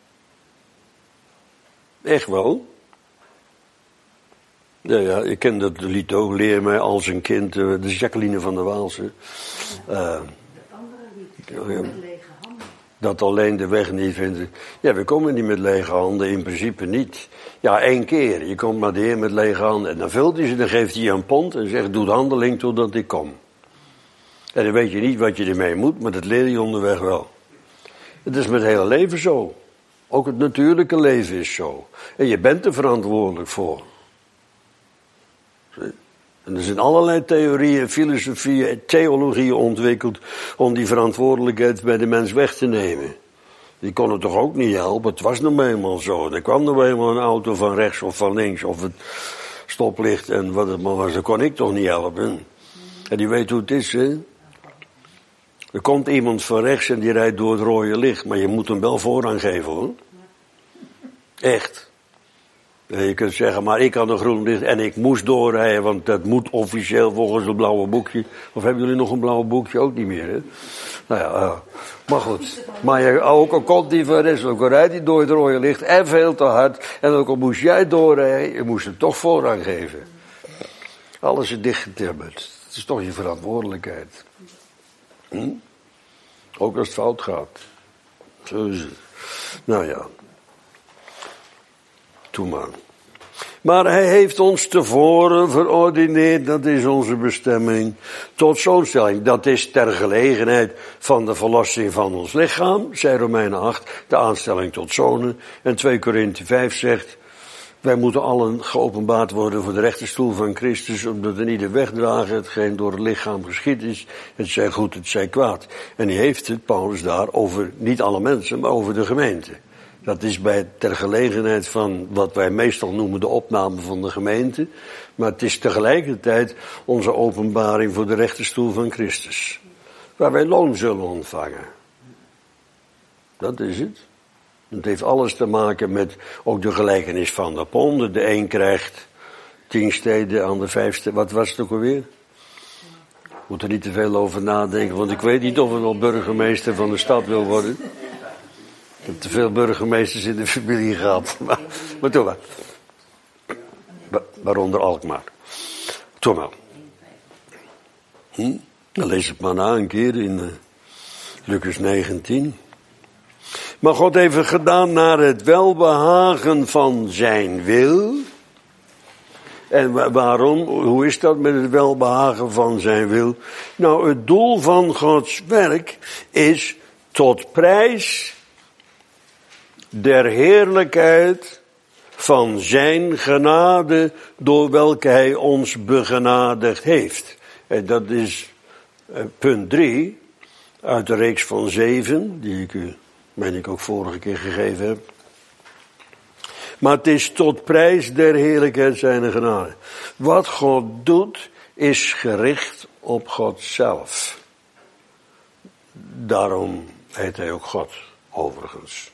Echt wel. Ja, ja, ik ken dat lied ook, leer mij als een kind, de Jacqueline van der Waalse. Uh, Ja, dat alleen de weg niet vinden. Ja, we komen niet met lege handen, in principe niet. Ja, één keer. Je komt maar de Heer met lege handen. En dan vult hij ze, dan geeft hij je een pond en zegt, doe de handeling totdat ik kom. En dan weet je niet wat je ermee moet, maar dat leer je onderweg wel. Het is met het hele leven zo. Ook het natuurlijke leven is zo. En je bent er verantwoordelijk voor. Zie? En er zijn allerlei theorieën, filosofieën, theologieën ontwikkeld om die verantwoordelijkheid bij de mens weg te nemen. Die kon het toch ook niet helpen, het was nog eenmaal zo. Er kwam nog eenmaal een auto van rechts of van links of het stoplicht en wat het maar was, dat kon ik toch niet helpen. En die weet hoe het is, hè. Er komt iemand van rechts en die rijdt door het rode licht, maar je moet hem wel voorrang geven, hoor. Echt. Je kunt zeggen, maar ik had een groen licht en ik moest doorrijden, want dat moet officieel volgens het blauwe boekje. Of hebben jullie nog een blauw boekje? Ook niet meer, hè? Nou ja, uh, maar goed. Maar je, ook al komt die van rechts, ook al rijdt hij door het rode licht en veel te hard. En ook al moest jij doorrijden, je moest hem toch voorrang geven. Alles is dichtgetimmerd. Het is toch je verantwoordelijkheid. Hm? Ook als het fout gaat. Zo is het. Nou ja. Maar. maar hij heeft ons tevoren verordineerd, dat is onze bestemming, tot zo'n stelling. Dat is ter gelegenheid van de verlossing van ons lichaam, zei Romeinen acht, de aanstelling tot zonen. En twee Korinthe vijf zegt, wij moeten allen geopenbaard worden voor de rechterstoel van Christus, omdat er ieder wegdragen hetgeen door het lichaam geschied is, het zij goed, het zij kwaad. En hij heeft het, Paulus, daar over niet alle mensen, maar over de gemeente. Dat is bij ter gelegenheid van wat wij meestal noemen de opname van de gemeente. Maar het is tegelijkertijd onze openbaring voor de rechterstoel van Christus. Waar wij loon zullen ontvangen. Dat is het. Het heeft alles te maken met ook de gelijkenis van de ponden. De een krijgt tien steden, de ander vijf steden. Wat was het ook alweer? Ik moet er niet te veel over nadenken, want ik weet niet of ik wel burgemeester van de stad wil worden. Ik heb te veel burgemeesters in de familie gehad. Maar, maar toch maar. Waaronder Alkmaar. Toch maar. Hm? Dan lees het maar na een keer in uh, Lucas negentien. Maar God heeft het gedaan naar het welbehagen van zijn wil. En wa- waarom? Hoe is dat met het welbehagen van zijn wil? Nou, het doel van Gods werk is tot prijs der heerlijkheid van zijn genade, door welke hij ons begenadigd heeft. En dat is Uh, punt drie, uit de reeks van zeven, die ik u, meen ik ook vorige keer gegeven heb. Maar het is tot prijs der heerlijkheid zijner genade. Wat God doet, is gericht op God zelf. Daarom heet hij ook God, overigens.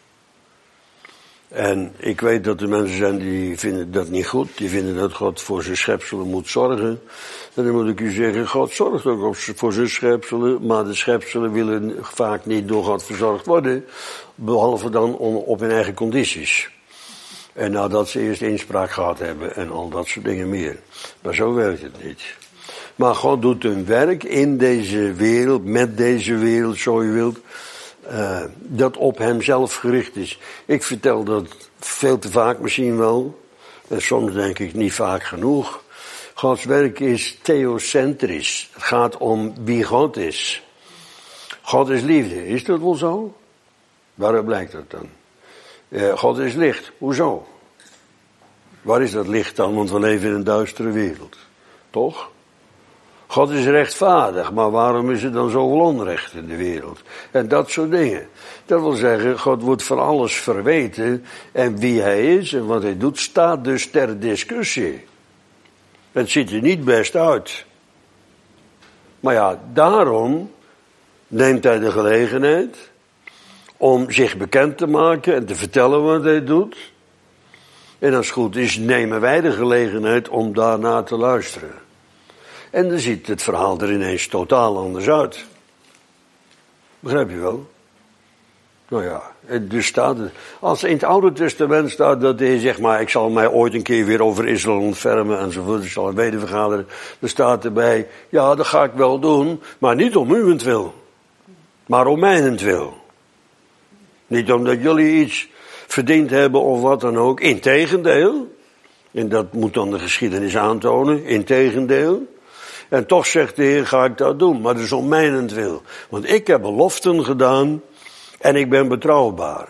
En ik weet dat er mensen zijn die vinden dat niet goed. Die vinden dat God voor zijn schepselen moet zorgen. En dan moet ik u zeggen, God zorgt ook voor zijn schepselen. Maar de schepselen willen vaak niet door God verzorgd worden. Behalve dan op hun eigen condities. En nadat ze eerst inspraak gehad hebben en al dat soort dingen meer. Maar zo werkt het niet. Maar God doet een werk in deze wereld, met deze wereld, zo u wilt. Uh, dat op hemzelf gericht is. Ik vertel dat veel te vaak misschien wel. En soms denk ik niet vaak genoeg. Gods werk is theocentrisch. Het gaat om wie God is. God is liefde. Is dat wel zo? Waaruit blijkt dat dan? Uh, God is licht. Hoezo? Waar is dat licht dan? Want we leven in een duistere wereld. Toch? God is rechtvaardig, maar waarom is er dan zoveel onrecht in de wereld? En dat soort dingen. Dat wil zeggen, God wordt van alles verweten. En wie hij is en wat hij doet, staat dus ter discussie. Het ziet er niet best uit. Maar ja, daarom neemt hij de gelegenheid om zich bekend te maken en te vertellen wat hij doet. En als het goed is, nemen wij de gelegenheid om daarna te luisteren. En dan ziet het verhaal er ineens totaal anders uit. Begrijp je wel? Nou ja, dus staat het. Als in het Oude Testament staat dat hij zegt, maar ik zal mij ooit een keer weer over Israël ontfermen enzovoort, ik zal een weder vergaderen. Dan staat erbij, ja, dat ga ik wel doen, maar niet om uwentwil. Maar om mijnentwil. Niet omdat jullie iets verdiend hebben of wat dan ook. Integendeel. En dat moet dan de geschiedenis aantonen. Integendeel. En toch zegt de Heer, ga ik dat doen. Maar dat is om mijnentwil. Want ik heb beloften gedaan. En ik ben betrouwbaar.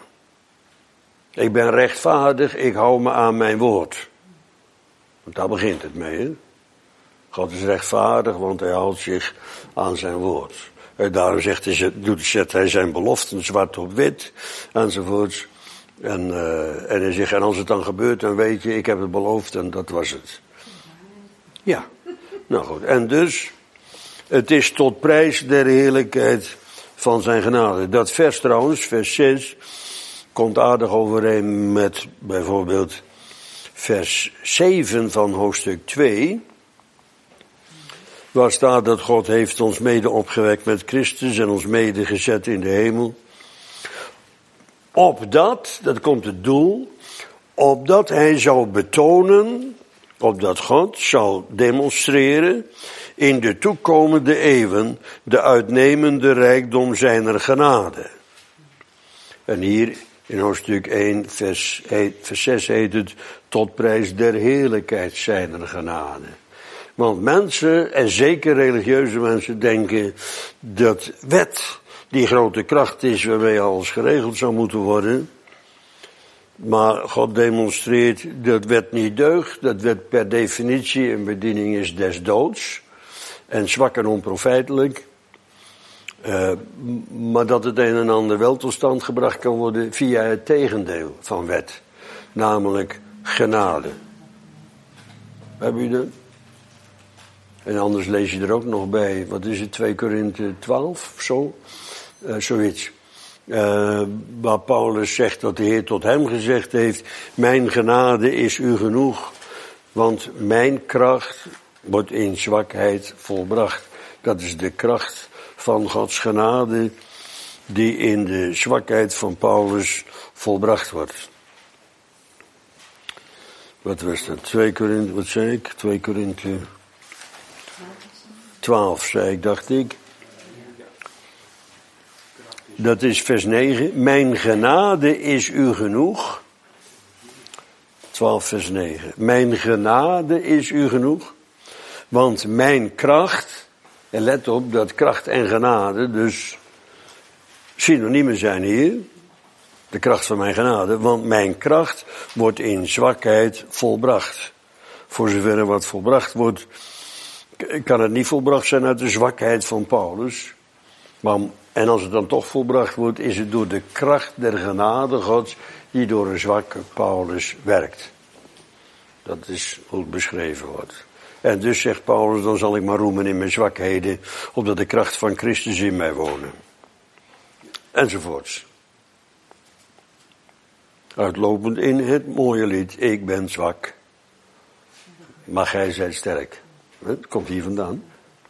Ik ben rechtvaardig. Ik hou me aan mijn woord. Want daar begint het mee. Hè? God is rechtvaardig, want hij houdt zich aan zijn woord. En daarom zegt hij, doet, zet hij zijn beloften zwart op wit. Enzovoorts. En, uh, en hij zegt, en als het dan gebeurt, dan weet je, ik heb het beloofd en dat was het. Ja. Nou goed, en dus, het is tot prijs der heerlijkheid van zijn genade. Dat vers trouwens, vers zes, komt aardig overeen met bijvoorbeeld vers zeven van hoofdstuk twee. Waar staat dat God heeft ons mede opgewekt met Christus en ons mede gezet in de hemel. Opdat, dat komt het doel, opdat hij zou betonen, opdat God zou demonstreren in de toekomende eeuwen de uitnemende rijkdom zijner genade. En hier in hoofdstuk één, vers, vers zes heet het, tot prijs der heerlijkheid zijner genade. Want mensen, en zeker religieuze mensen, denken dat wet die grote kracht is waarmee alles geregeld zou moeten worden. Maar God demonstreert dat wet niet deugt, dat wet per definitie een bediening is des doods. En zwak en onprofijtelijk. Uh, maar dat het een en ander wel tot stand gebracht kan worden via het tegendeel van wet. Namelijk genade. Hebben jullie dat? En anders lees je er ook nog bij, wat is het, twee Korinthe twaalf of zo? Uh, zoiets. Uh, waar Paulus zegt dat de Heer tot hem gezegd heeft, mijn genade is u genoeg, want mijn kracht wordt in zwakheid volbracht. Dat is de kracht van Gods genade die in de zwakheid van Paulus volbracht wordt. Wat was dat? twee Korinthe, wat zei ik? twee Korinthe twaalf, zei ik, dacht ik. Dat is vers negen. Mijn genade is u genoeg. twaalf vers negen. Mijn genade is u genoeg. Want mijn kracht, en let op dat kracht en genade dus synoniemen zijn hier. De kracht van mijn genade. Want mijn kracht wordt in zwakheid volbracht. Voor zover er wat volbracht wordt, kan het niet volbracht zijn uit de zwakheid van Paulus. Maar, en als het dan toch volbracht wordt, is het door de kracht der genade Gods die door een zwakke Paulus werkt. Dat is hoe het beschreven wordt. En dus zegt Paulus, dan zal ik maar roemen in mijn zwakheden, opdat de kracht van Christus in mij wonen. Enzovoorts. Uitlopend in het mooie lied, ik ben zwak, maar gij zijt sterk. Het komt hier vandaan.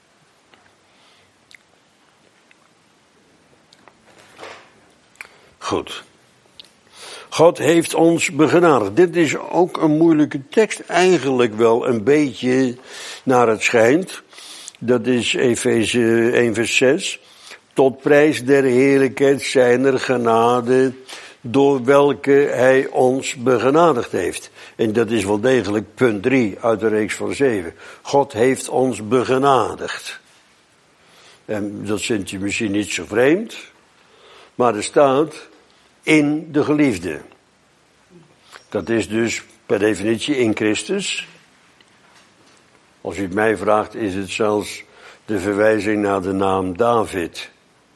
Goed. God heeft ons begenadigd. Dit is ook een moeilijke tekst, eigenlijk wel een beetje naar het schijnt. Dat is Efeze één vers zes. Tot prijs der heerlijkheid zijner genade, door welke hij ons begenadigd heeft. En dat is wel degelijk punt drie uit de reeks van zeven. God heeft ons begenadigd. En dat vindt u misschien niet zo vreemd, maar er staat in de geliefde. Dat is dus per definitie in Christus. Als u het mij vraagt, is het zelfs de verwijzing naar de naam David.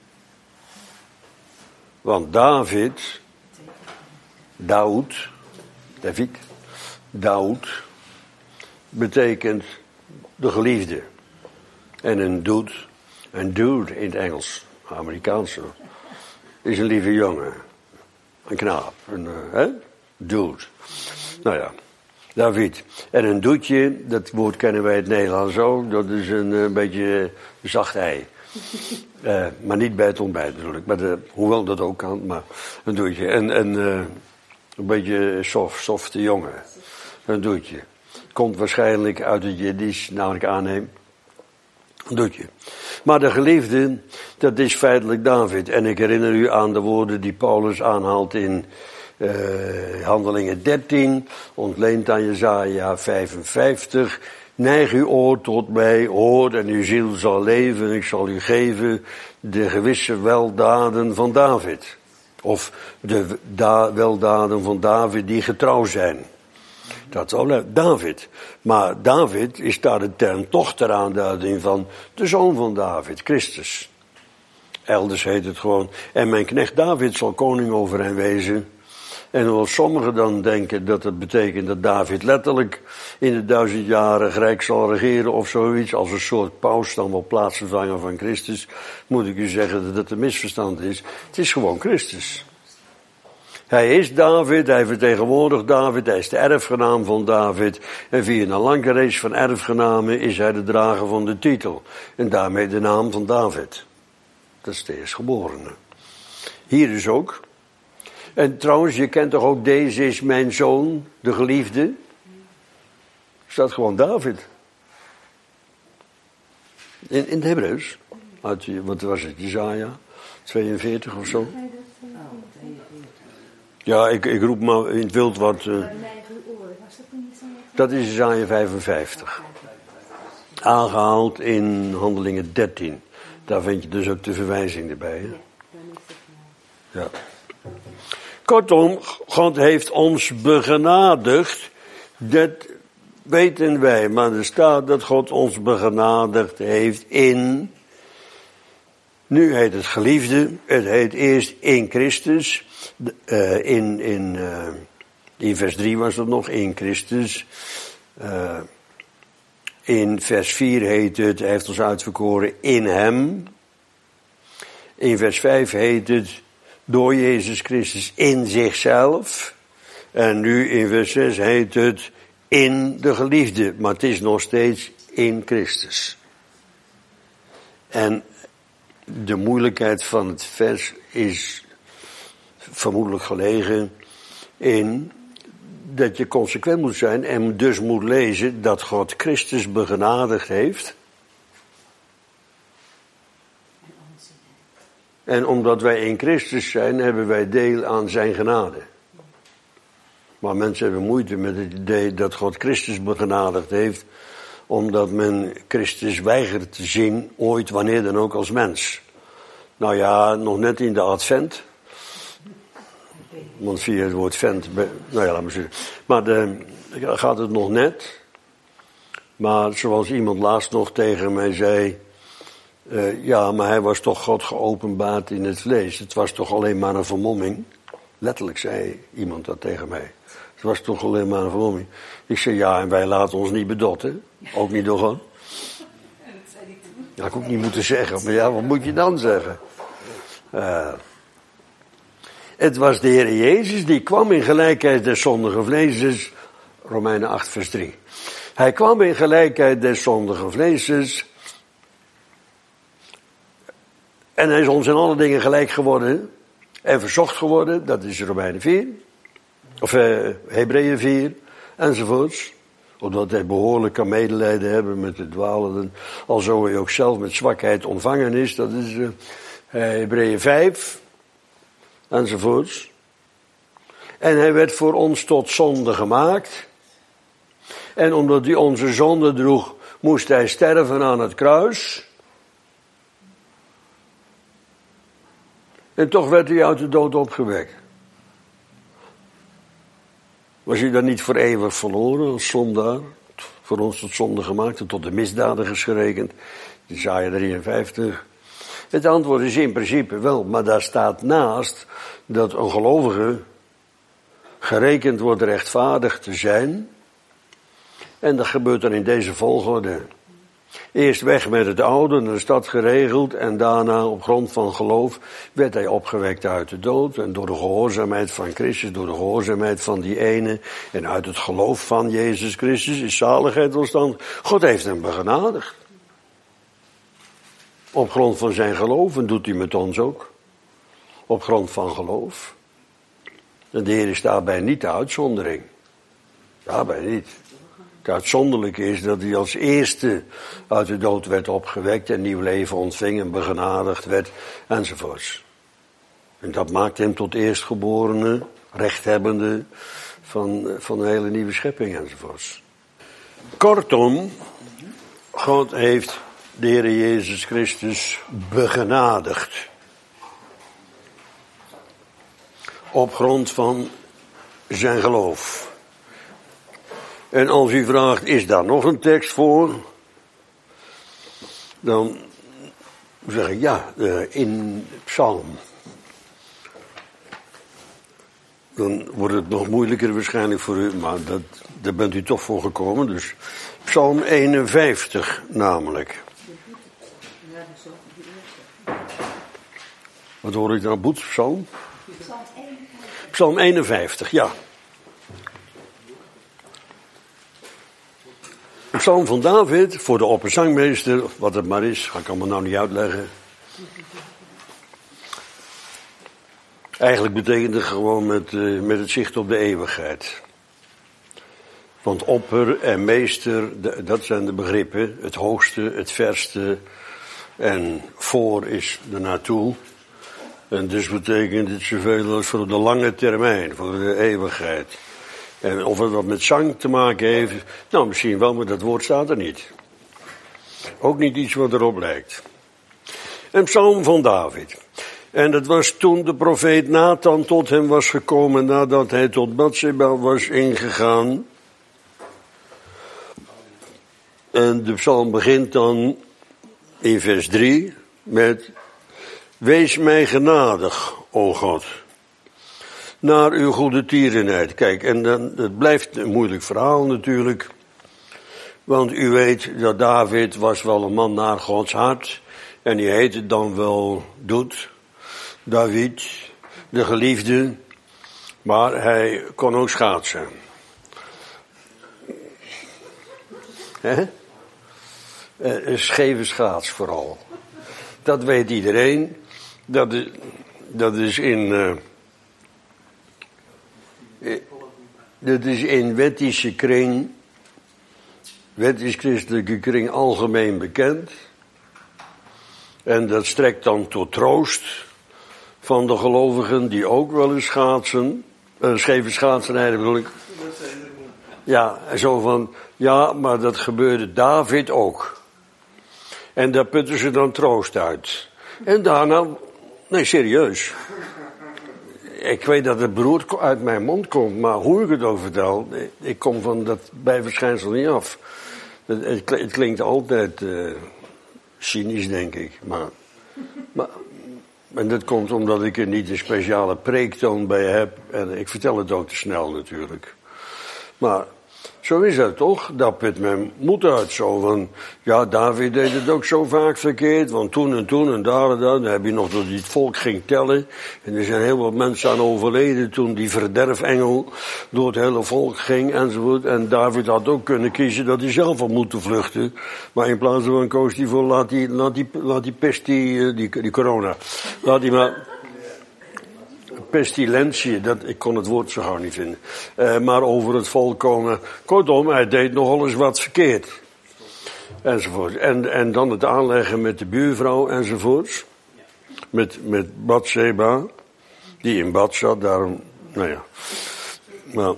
Want David, Daoud, David, Daoud, betekent de geliefde. En een dude, een dude in het Engels, Amerikaanse, is een lieve jongen. Een knaap, een uh, hè? Dude. Nou ja, David. En een doetje, dat woord kennen wij in het Nederlands ook, dat is een, een beetje zacht ei. Uh, maar niet bij het ontbijt natuurlijk, maar de, hoewel dat ook kan, maar een doetje. En, en uh, een beetje soft, softe jongen. Een doetje. Komt waarschijnlijk uit het Jiddisch, nou ik aanneem. Een doetje. Maar de geliefde, dat is feitelijk David. En ik herinner u aan de woorden die Paulus aanhaalt in uh, Handelingen dertien, ontleend aan Jesaja vijfenvijftig. Neig uw oor tot mij, hoor en uw ziel zal leven. Ik zal u geven de gewisse weldaden van David. Of de da- weldaden van David die getrouw zijn. Dat is al David. Maar David is daar de term toch ter aanduiding van de zoon van David, Christus. Elders heet het gewoon, en mijn knecht David zal koning over hen wezen. En hoewel sommigen dan denken dat het betekent dat David letterlijk in de duizend jaren rijk zal regeren of zoiets, als een soort paus dan wel plaatsvervanger van Christus, moet ik u zeggen dat het een misverstand is. Het is gewoon Christus. Hij is David, hij vertegenwoordigt David, hij is de erfgenaam van David. En via een lange reeks van erfgenamen is hij de drager van de titel. En daarmee de naam van David. Dat is de eerstgeborene. Hier dus ook. En trouwens, je kent toch ook, deze is mijn zoon, de geliefde. Er staat gewoon David. In, in het Hebreeuws. Uit, wat was het, Jesaja tweeënveertig of zo? Ja, ik, ik roep maar in het wild wat. Uh, dat is Jesaja vijfenvijftig. Aangehaald in Handelingen dertien. Daar vind je dus ook de verwijzing erbij. Hè? Ja. Kortom, God heeft ons begenadigd. Dat weten wij. Maar er staat dat God ons begenadigd heeft in. Nu heet het geliefde. Het heet eerst in Christus. Uh, in, in, uh, in vers drie was het nog, in Christus. Uh, in vers vier heet het, hij heeft ons uitverkoren in hem. In vers vijf heet het, door Jezus Christus in zichzelf. En nu in vers zes heet het, in de geliefde. Maar het is nog steeds in Christus. En de moeilijkheid van het vers is vermoedelijk gelegen in dat je consequent moet zijn en dus moet lezen dat God Christus begenadigd heeft. En omdat wij in Christus zijn, hebben wij deel aan zijn genade. Maar mensen hebben moeite met het idee dat God Christus begenadigd heeft, omdat men Christus weigert te zien, ooit, wanneer dan ook, als mens. Nou ja, nog net in de advent. Want via het woord vent, nou ja, laat maar zeggen. Maar de, gaat het nog net. Maar zoals iemand laatst nog tegen mij zei, uh, ja, maar hij was toch God geopenbaard in het vlees. Het was toch alleen maar een vermomming. Letterlijk zei iemand dat tegen mij. Het was toch alleen maar een vermomming. Ik zei, ja, en wij laten ons niet bedotten. Ook niet door God. Dat had ik ook niet moeten zeggen. Maar ja, wat moet je dan zeggen? Uh, het was de Heer Jezus die kwam in gelijkheid des zondigen vleeses. Romeinen acht vers drie. Hij kwam in gelijkheid des zondigen vleeses. En hij is ons in alle dingen gelijk geworden. En verzocht geworden. Dat is Romeinen vier. Of uh, Hebreeën vier. Enzovoorts. Omdat hij behoorlijk kan medelijden hebben met de dwalenden. Alzo hij ook zelf met zwakheid ontvangen is. Dat is uh, Hebreeën vijf. Enzovoorts. En hij werd voor ons tot zonde gemaakt. En omdat hij onze zonde droeg, moest hij sterven aan het kruis. En toch werd hij uit de dood opgewekt. Was hij dan niet voor eeuwig verloren als zondaar? Voor ons tot zonde gemaakt en tot de misdadigers gerekend. Jesaja drieënvijftig. Het antwoord is in principe wel, maar daar staat naast dat een gelovige gerekend wordt rechtvaardig te zijn. En dat gebeurt dan in deze volgorde. Eerst weg met het oude, dan is dat geregeld. En daarna op grond van geloof werd hij opgewekt uit de dood. En door de gehoorzaamheid van Christus, door de gehoorzaamheid van die ene. En uit het geloof van Jezus Christus is zaligheid ontstaan. God heeft hem begenadigd. Op grond van zijn geloof, en doet hij met ons ook. Op grond van geloof. En de Heer is daarbij niet de uitzondering. Daarbij niet. Het uitzonderlijke is dat hij als eerste uit de dood werd opgewekt en nieuw leven ontving en begenadigd werd enzovoorts. En dat maakt hem tot eerstgeborene, rechthebbende van, van een hele nieuwe schepping enzovoorts. Kortom, God heeft de Heer Jezus Christus begenadigd. Op grond van zijn geloof. En als u vraagt, is daar nog een tekst voor? Dan zeg ik ja, in Psalm. Dan wordt het nog moeilijker waarschijnlijk voor u, maar dat, daar bent u toch voor gekomen. Dus Psalm eenenvijftig namelijk. Wat hoor ik dan? Boet, Psalm? Psalm eenenvijftig, ja. Een psalm van David voor de opperzangmeester, wat het maar is, ga ik allemaal nou niet uitleggen. Eigenlijk betekent het gewoon met, uh, met het zicht op de eeuwigheid. Want opper en meester, de, dat zijn de begrippen. Het hoogste, het verste en voor is er naartoe. En dus betekent het zoveel als voor de lange termijn, voor de eeuwigheid. En of het wat met zang te maken heeft, nou misschien wel, maar dat woord staat er niet. Ook niet iets wat erop lijkt. Een psalm van David. En dat was toen de profeet Nathan tot hem was gekomen nadat hij tot Batseba was ingegaan. En de psalm begint dan in vers drie met: Wees mij genadig, o God, naar uw goede tierenheid. Kijk, en dan, het blijft een moeilijk verhaal natuurlijk. Want u weet dat David was wel een man naar Gods hart. En die heette dan wel Doet, David, de geliefde. Maar hij kon ook schaatsen. Hè? Een scheve schaats vooral. Dat weet iedereen. Dat is, dat is in... Uh, Dat is in wettische kring, wettisch-christelijke kring algemeen bekend. En dat strekt dan tot troost van de gelovigen die ook wel eens schaatsen. Uh, scheve schaatsenrijden bedoel ik. Ja, zo van, ja, maar dat gebeurde David ook. En daar putten ze dan troost uit. En daarna, nee serieus. Ik weet dat het beroerd uit mijn mond komt, maar hoe ik het ook vertel, ik kom van dat bijverschijnsel niet af. Het, het, het klinkt altijd uh, cynisch, denk ik. Maar, maar, en dat komt omdat ik er niet een speciale preektoon bij heb. En ik vertel het ook te snel natuurlijk. Maar zo is dat toch? Dat put mijn moed uit zo van, ja, David deed het ook zo vaak verkeerd, want toen en toen en daar en daar, dan heb je nog dat hij het volk ging tellen. En er zijn heel wat mensen aan overleden toen die verderfengel door het hele volk ging enzovoort. En David had ook kunnen kiezen dat hij zelf had moeten vluchten. Maar in plaats van koos hij voor, laat die, laat die, laat die pest, die, die, die corona, laat die maar... Pestilentie, dat, ik kon het woord zo gauw niet vinden. Uh, maar over het volk komen. Kortom, hij deed nogal eens wat verkeerd. Enzovoort. En, en dan het aanleggen met de buurvrouw enzovoort. Met, met Bathseba. Die in bad zat, daarom, nou ja. Nou.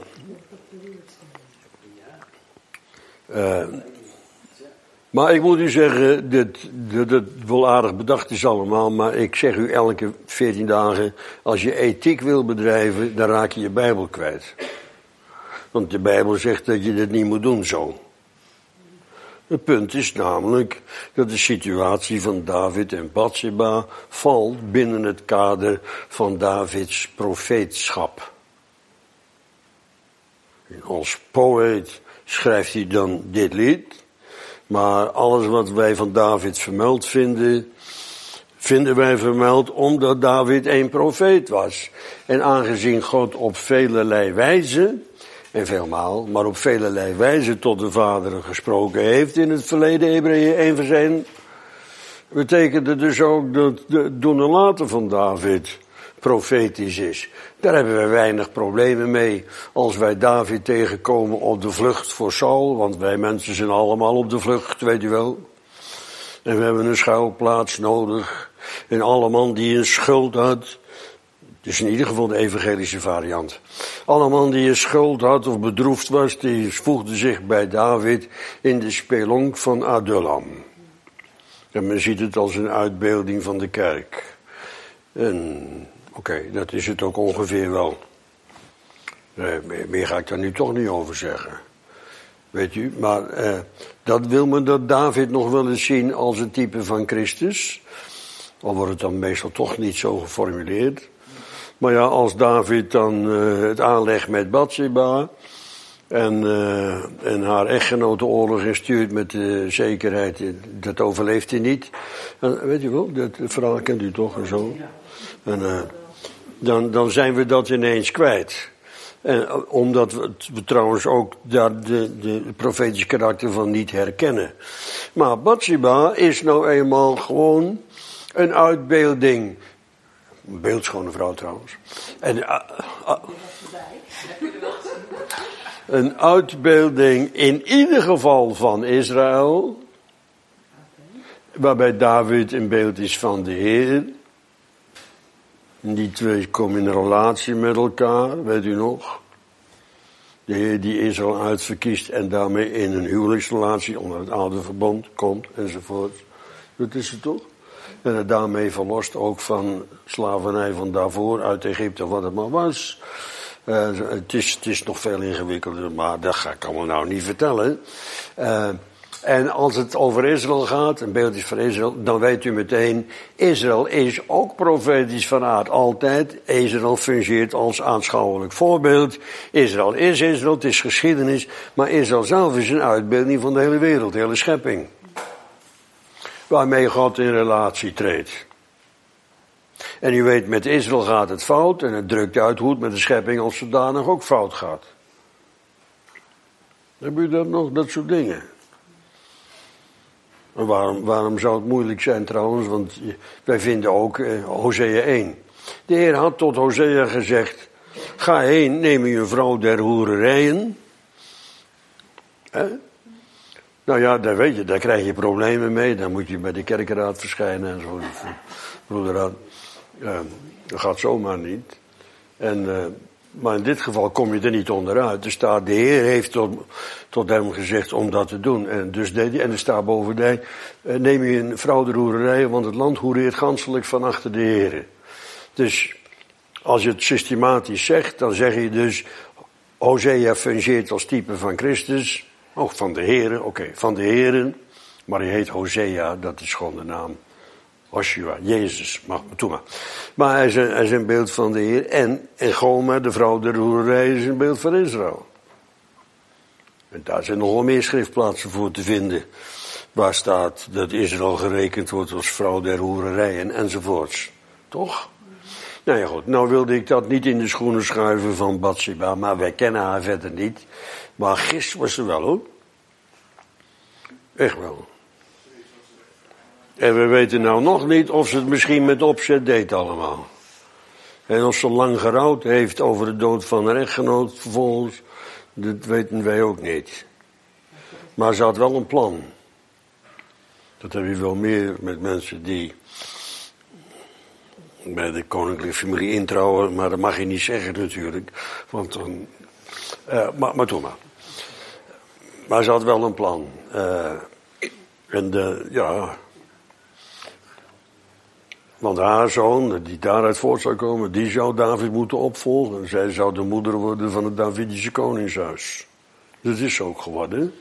Uh, Maar ik moet u zeggen, dat het wel aardig bedacht is allemaal, maar ik zeg u elke veertien dagen, als je ethiek wil bedrijven, dan raak je je Bijbel kwijt. Want de Bijbel zegt dat je dit niet moet doen zo. Het punt is namelijk dat de situatie van David en Bathseba valt binnen het kader van Davids profeetschap. En als poëet schrijft hij dan dit lied. Maar alles wat wij van David vermeld vinden, vinden wij vermeld omdat David een profeet was. En aangezien God op velelei wijze, en veelmaal, maar op velelei wijze tot de vaderen gesproken heeft in het verleden, Hebreeën één vers één, betekende dus ook dat de doen en laten van David profetisch is. Daar hebben wij weinig problemen mee als wij David tegenkomen op de vlucht voor Saul, want wij mensen zijn allemaal op de vlucht, weet u wel. En we hebben een schuilplaats nodig. En alle man die een schuld had, dus in ieder geval de evangelische variant. Alle man die een schuld had of bedroefd was, die voegde zich bij David in de spelonk van Adullam. En men ziet het als een uitbeelding van de kerk. En oké, okay, dat is het ook ongeveer wel. Nee, meer ga ik daar nu toch niet over zeggen. Weet u, maar eh, dat wil men dat David nog wel eens zien als een type van Christus. Al wordt het dan meestal toch niet zo geformuleerd. Maar ja, als David dan uh, het aanlegt met Bathseba en, uh, en haar echtgenoot de oorlog instuurt met de zekerheid, dat overleeft hij niet. En, weet u wel, dat verhaal kent u toch en zo. En, uh, dan, dan zijn we dat ineens kwijt. En omdat we, we trouwens ook daar de, de profetische karakter van niet herkennen. Maar Bathseba is nou eenmaal gewoon een uitbeelding. Een beeldschone vrouw trouwens. En, uh, uh, een uitbeelding in ieder geval van Israël. Waarbij David een beeld is van de Heer. Die twee komen in een relatie met elkaar, weet u nog? De Heer die Israël uitverkiest en daarmee in een huwelijksrelatie onder het oude verbond komt enzovoort. Dat is het toch? En het daarmee verlost ook van slavernij van daarvoor uit Egypte, wat het maar was. Uh, het, is het is nog veel ingewikkelder, maar dat ga ik allemaal nou niet vertellen. Uh, En als het over Israël gaat, een beeld is van Israël, dan weet u meteen, Israël is ook profetisch van aard, altijd. Israël fungeert als aanschouwelijk voorbeeld. Israël is Israël, het is geschiedenis, maar Israël zelf is een uitbeelding van de hele wereld, de hele schepping. Waarmee God in relatie treedt. En u weet, met Israël gaat het fout en het drukt uit hoe het met de schepping als zodanig ook fout gaat. Heb u dat nog, dat soort dingen? En waarom, waarom zou het moeilijk zijn trouwens, want wij vinden ook eh, Hosea één. De Heer had tot Hosea gezegd, ga heen, neem u een vrouw der hoererijen. Hè? Nou ja, daar weet je, daar krijg je problemen mee, dan moet je bij de kerkenraad verschijnen en zo. Broederraad, uh, dat gaat zomaar niet. En, uh, maar in dit geval kom je er niet onderuit. Er staat, de Heer heeft tot, tot hem gezegd om dat te doen. En dus deed hij, en er staat bovendien, uh, neem je een vrouw der hoererijen, want het land hoereert ganselijk van achter de Heer. Dus, als je het systematisch zegt, dan zeg je dus, Hosea fungeert als type van Christus. Oh, van de Heren, oké, okay, van de Heren. Maar hij heet Hosea, dat is gewoon de naam. Joshua, Jezus, mag me toe maar. Maar hij is, een, hij is een beeld van de Heer. En, en Gomer, de vrouw der hoererij, is een beeld van Israël. En daar zijn nogal meer schriftplaatsen voor te vinden. Waar staat dat Israël gerekend wordt als vrouw der hoererij en enzovoorts. Toch? Nou ja goed, nou wilde ik dat niet in de schoenen schuiven van Batsheba, maar wij kennen haar verder niet. Maar gist was ze wel hoor. Echt wel. En we weten nou nog niet of ze het misschien met opzet deed allemaal. En of ze lang gerouwd heeft over de dood van haar echtgenoot vervolgens, dat weten wij ook niet. Maar ze had wel een plan. Dat heb je wel meer met mensen die bij de koninklijke familie introuwen, maar dat mag je niet zeggen natuurlijk. Want dan, uh, maar, maar doe maar. Maar ze had wel een plan. Uh, en de, ja... Want haar zoon, die daaruit voort zou komen, die zou David moeten opvolgen. Zij zou de moeder worden van het Davidische koningshuis. Dat is ook geworden.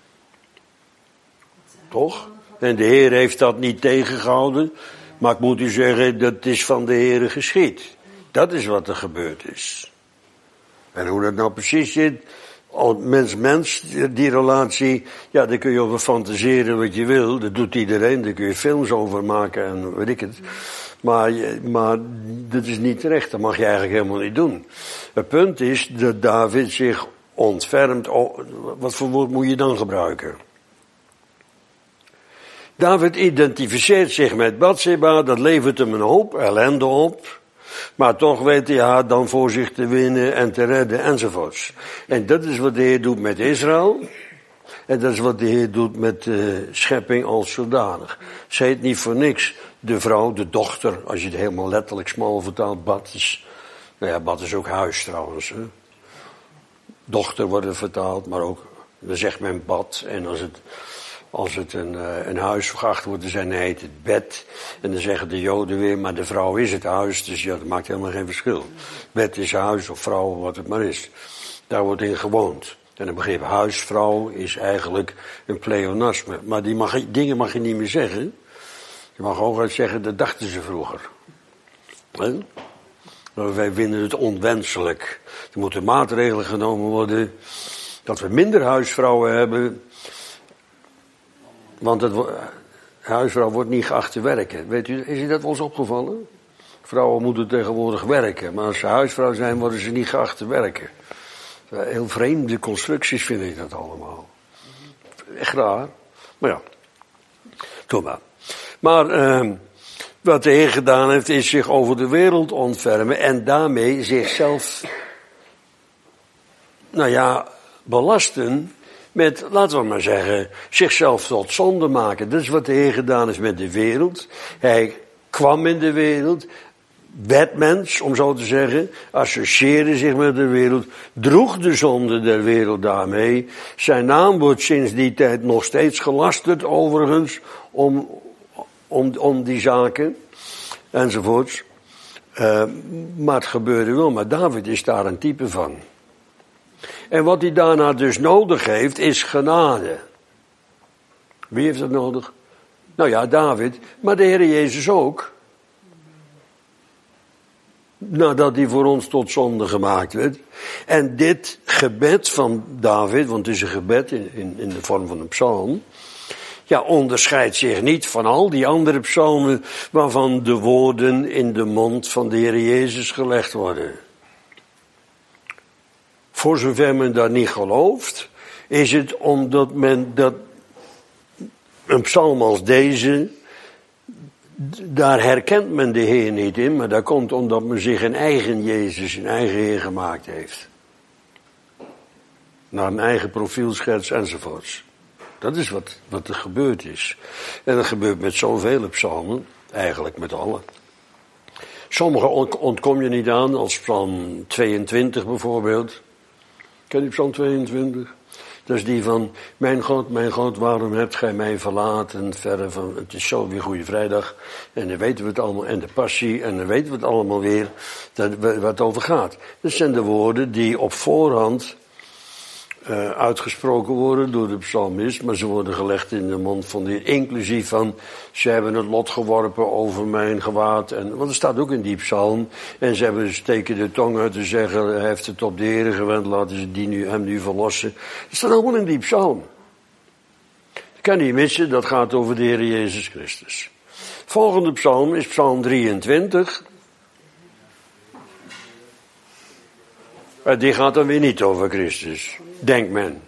Toch? En de Heer heeft dat niet tegengehouden. Maar ik moet u zeggen, dat is van de Heer geschied. Dat is wat er gebeurd is. En hoe dat nou precies zit, mens-mens, die relatie, ja, daar kun je over fantaseren wat je wil. Dat doet iedereen, daar kun je films over maken en weet ik het. Maar, maar dat is niet terecht, dat mag je eigenlijk helemaal niet doen. Het punt is dat David zich ontfermt. Wat voor woord moet je dan gebruiken? David identificeert zich met Batsheba, dat levert hem een hoop ellende op. Maar toch weet hij haar dan voor zich te winnen en te redden enzovoorts. En dat is wat de Heer doet met Israël. En dat is wat de Heer doet met de schepping als zodanig. Ze heet niet voor niks de vrouw, de dochter, als je het helemaal letterlijk smal vertaalt, Bat is. Nou ja, Bat is ook huis trouwens. Hè. Dochter wordt er vertaald, maar ook, dan zegt men Bat. En als het... Als het een, een huis geacht wordt te zijn, dan heet het bed. En dan zeggen de Joden weer, maar de vrouw is het huis. Dus ja, dat maakt helemaal geen verschil. Bed is huis of vrouw, wat het maar is. Daar wordt in gewoond. En het begrip huisvrouw is eigenlijk een pleonasme. Maar die mag, dingen mag je niet meer zeggen. Je mag hooguit zeggen, dat dachten ze vroeger. He? Maar wij vinden het onwenselijk. Er moeten maatregelen genomen worden. Dat we minder huisvrouwen hebben. Want het huisvrouw wordt niet geacht te werken. Weet u, is u dat wel eens opgevallen? Vrouwen moeten tegenwoordig werken. Maar als ze huisvrouw zijn, worden ze niet geacht te werken. Heel vreemde constructies vind ik dat allemaal. Echt raar. Maar ja, doe maar. Maar uh, wat de Heer gedaan heeft, is zich over de wereld ontfermen. En daarmee zichzelf, nou ja, belasten. Met, laten we maar zeggen, zichzelf tot zonde maken. Dat is wat de Heer gedaan heeft met de wereld. Hij kwam in de wereld, werd mens, om zo te zeggen, associeerde zich met de wereld, droeg de zonde der wereld daarmee. Zijn naam wordt sinds die tijd nog steeds gelasterd, overigens, om, om, om die zaken, enzovoorts. Uh, maar het gebeurde wel, maar David is daar een type van. En wat hij daarna dus nodig heeft, is genade. Wie heeft dat nodig? Nou ja, David, maar de Heer Jezus ook. Nadat hij voor ons tot zonde gemaakt werd. En dit gebed van David, want het is een gebed in, in, in de vorm van een psalm, ja, onderscheidt zich niet van al die andere psalmen waarvan de woorden in de mond van de Heer Jezus gelegd worden. Voor zover men dat niet gelooft, is het omdat men dat een psalm als deze, daar herkent men de Heer niet in, maar dat komt omdat men zich een eigen Jezus, een eigen Heer gemaakt heeft. Naar een eigen profielschets enzovoorts. Dat is wat, wat er gebeurd is. En dat gebeurt met zoveel psalmen, eigenlijk met alle. Sommige ontkom je niet aan, als psalm tweeëntwintig bijvoorbeeld. Ken je psalm tweeëntwintig? Dat is die van, mijn God, mijn God, waarom hebt gij mij verlaten? Verre van, het is zo weer Goede Vrijdag. En dan weten we het allemaal, en de passie, en dan weten we het allemaal weer, dat, waar het over gaat. Dat zijn de woorden die op voorhand uh, uitgesproken worden door de psalmist, maar ze worden gelegd in de mond van de Heer, inclusief van, ze hebben het lot geworpen over mijn gewaad, en, want er staat ook in die psalm, en ze hebben steken de tong uit te zeggen, hij heeft het op de Heer gewend, laten ze die nu, hem nu verlossen. Dat staat allemaal in die psalm. Ik kan niet missen, dat gaat over de Heer Jezus Christus. Volgende psalm is psalm drieëntwintig. Die gaat dan weer niet over Christus, denkt men.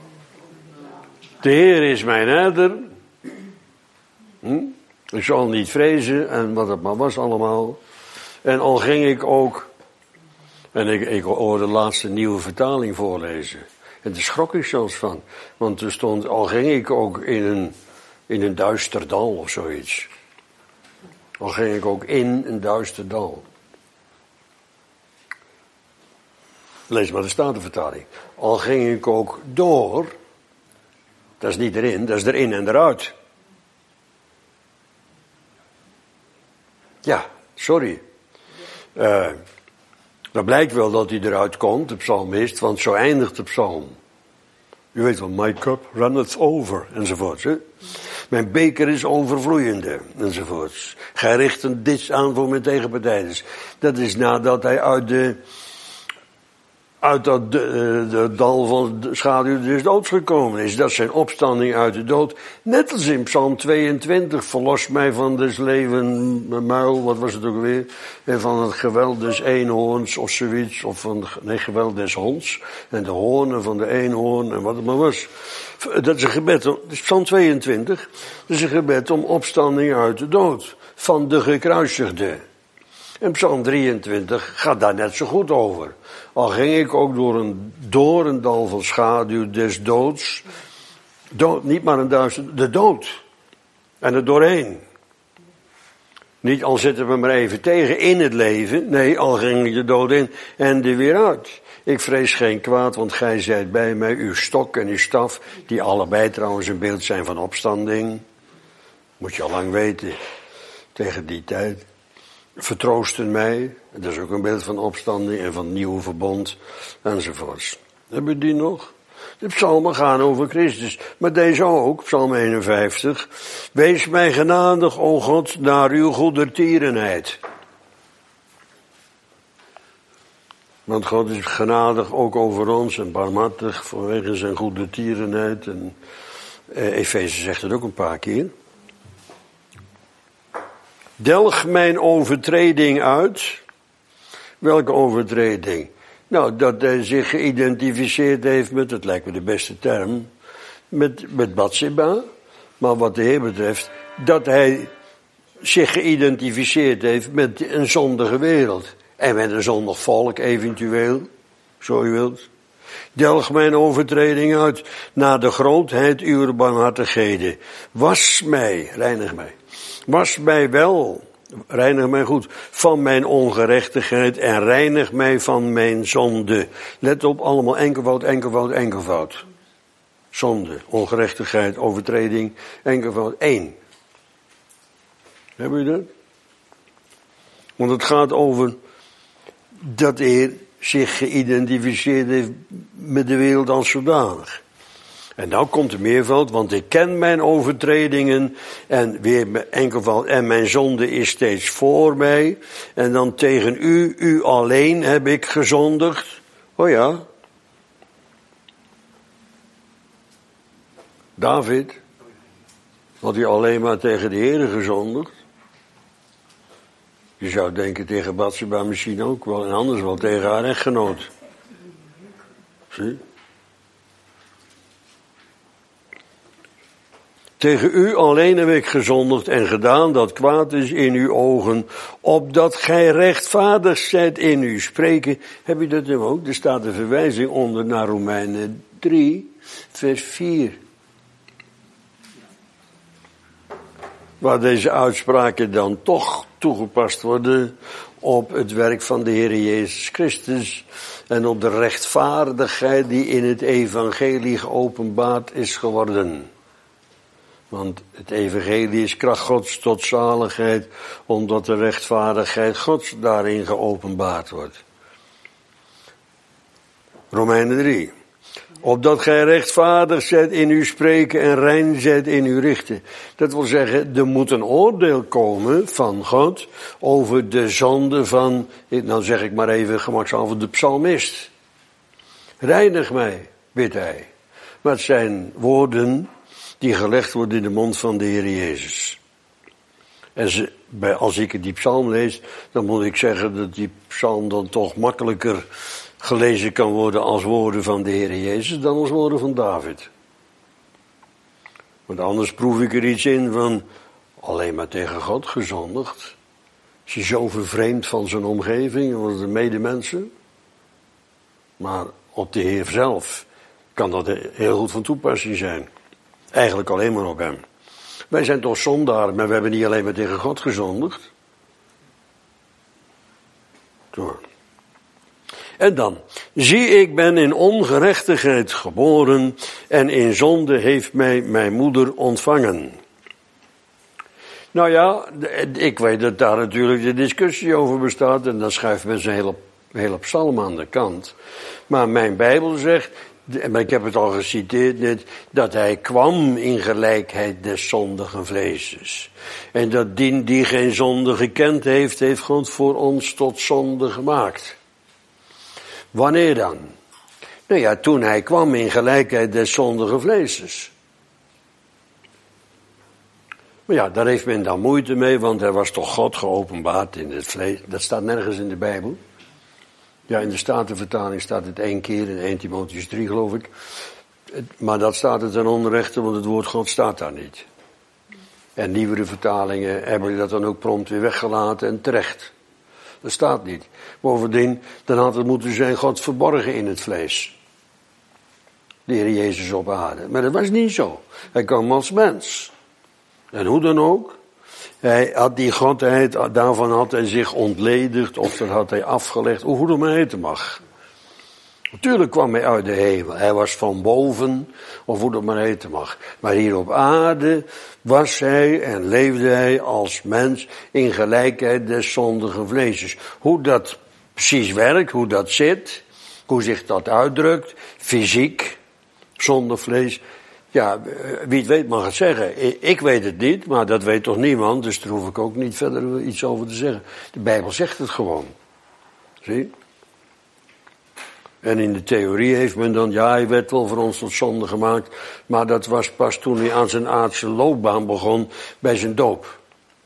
De Heer is mijn herder. Hm? Ik zal niet vrezen, en wat het maar was allemaal. En al ging ik ook, en ik, ik hoorde de laatste nieuwe vertaling voorlezen. En daar schrok ik zelfs van. Want er stond, al ging ik ook in een, in een duister dal of zoiets. Al ging ik ook in een duister dal. Lees maar de Statenvertaling. Al ging ik ook door. Dat is niet erin, dat is erin en eruit. Ja, sorry. Uh, dat blijkt wel dat hij eruit komt, de psalmist, want zo eindigt de psalm. U weet wel, my cup runneth over, enzovoorts. Hè? Mijn beker is overvloeiende, enzovoorts. Gij richt een dis aan voor mijn tegenpartijders. Dat is nadat hij uit de... uit dat de, de dal van de schaduw des doods gekomen is. Dat is zijn opstanding uit de dood. Net als in Psalm tweeëntwintig. Verlos mij van des leven muil, wat was het ook weer? En van het geweld des eenhoorns of zoiets. Of van, nee, geweld des honds. En de hoornen van de eenhoorn en wat het maar was. Dat is een gebed, dat is Psalm tweeëntwintig. Dat is een gebed om opstanding uit de dood. Van de gekruisigde. En Psalm drieëntwintig gaat daar net zo goed over. Al ging ik ook door een dorendal van schaduw des doods. Dood, niet maar een duister, de dood. En er doorheen. Niet al zitten we maar even tegen in het leven. Nee, al ging ik de dood in en er weer uit. Ik vrees geen kwaad, want gij zijt bij mij, uw stok en uw staf. Die allebei trouwens een beeld zijn van opstanding. Moet je al lang weten. Tegen die tijd. Vertroosten mij, dat is ook een beeld van opstanding en van het nieuwe verbond, enzovoorts. Hebben we die nog? De psalmen gaan over Christus, maar deze ook, psalm eenenvijftig. Wees mij genadig, o God, naar uw goedertierenheid. Want God is genadig ook over ons en barmhartig vanwege zijn goedertierenheid. En eh, Efeze zegt het ook een paar keer. Delg mijn overtreding uit. Welke overtreding? Nou, dat hij zich geïdentificeerd heeft met, het lijkt me de beste term, met, met Batseba. Maar wat de Heer betreft, dat hij zich geïdentificeerd heeft met een zondige wereld. En met een zondig volk eventueel, zo u wilt. Delg mijn overtreding uit naar de grootheid uw barmhartigheden. Was mij, reinig mij. Was mij wel, reinig mij goed, van mijn ongerechtigheid en reinig mij van mijn zonde. Let op, allemaal enkelvoud, enkelvoud, enkelvoud. Zonde, ongerechtigheid, overtreding, enkelvoud, één. Hebben jullie dat? Want het gaat over dat de Heer zich geïdentificeerd heeft met de wereld als zodanig. En nou komt de meervoud, want ik ken mijn overtredingen en weer enkelvoud en mijn zonde is steeds voor mij. En dan tegen u, u alleen heb ik gezondigd. Oh ja. David, had hij alleen maar tegen de Heer gezondigd? Je zou denken tegen Batseba misschien ook wel en anders wel tegen haar echtgenoot. Zie? Tegen u alleen heb ik gezondigd en gedaan dat kwaad is in uw ogen, opdat gij rechtvaardig zijt in uw spreken. Heb je dat nu ook? Er staat een verwijzing onder naar Romeinen drie, vers vier. Waar deze uitspraken dan toch toegepast worden op het werk van de Heer Jezus Christus en op de rechtvaardigheid die in het evangelie geopenbaard is geworden. Want het evangelie is kracht Gods tot zaligheid, omdat de rechtvaardigheid Gods daarin geopenbaard wordt. Romeinen drie. Opdat gij rechtvaardig zijt in uw spreken en rein zijt in uw richten. Dat wil zeggen, er moet een oordeel komen van God over de zonde van, nou zeg ik maar even gemakshalve, de psalmist. Reinig mij, bidt hij. Maar het zijn woorden die gelegd worden in de mond van de Heer Jezus. En ze, bij, als ik die psalm lees, dan moet ik zeggen dat die psalm dan toch makkelijker gelezen kan worden als woorden van de Heer Jezus dan als woorden van David. Want anders proef ik er iets in van alleen maar tegen God gezondigd. Is hij zo vervreemd van zijn omgeving en van de medemensen. Maar op de Heer zelf kan dat heel goed van toepassing zijn. Eigenlijk alleen maar op hem. Wij zijn toch zondaren, maar we hebben niet alleen maar tegen God gezondigd. Zo. En dan, zie ik ben in ongerechtigheid geboren en in zonde heeft mij mijn moeder ontvangen. Nou ja, ik weet dat daar natuurlijk de discussie over bestaat en dan schuift men zijn hele, hele psalm aan de kant. Maar mijn Bijbel zegt, maar ik heb het al geciteerd net, dat hij kwam in gelijkheid des zondigen vleeses. En dat die die geen zonde gekend heeft, heeft God voor ons tot zonde gemaakt. Wanneer dan? Nou ja, toen hij kwam in gelijkheid des zondige vleeses. Maar ja, daar heeft men dan moeite mee, want er was toch God geopenbaard in het vlees. Dat staat nergens in de Bijbel. Ja, in de Statenvertaling staat het één keer, in Eerste Timotheüs drie geloof ik. Maar dat staat er ten onrechte, want het woord God staat daar niet. En nieuwere vertalingen hebben dat dan ook prompt weer weggelaten en terecht. Dat staat niet. Bovendien, dan had het moeten zijn God verborgen in het vlees. De Heer Jezus op aarde. Maar dat was niet zo. Hij kwam als mens. En hoe dan ook. Hij had die godheid, daarvan had hij zich ontledigd, of dat had hij afgelegd, hoe het maar heten mag. Natuurlijk kwam hij uit de hemel. Hij was van boven, of hoe het maar heten mag. Maar hier op aarde was hij en leefde hij als mens in gelijkheid des zondigen vleeses. Hoe dat precies werkt, hoe dat zit, hoe zich dat uitdrukt, fysiek, zonder vlees. Ja, wie het weet mag het zeggen. Ik weet het niet, maar dat weet toch niemand, dus daar hoef ik ook niet verder iets over te zeggen. De Bijbel zegt het gewoon. Zie? En in de theorie heeft men dan, ja, hij werd wel voor ons tot zonde gemaakt, maar dat was pas toen hij aan zijn aardse loopbaan begon bij zijn doop.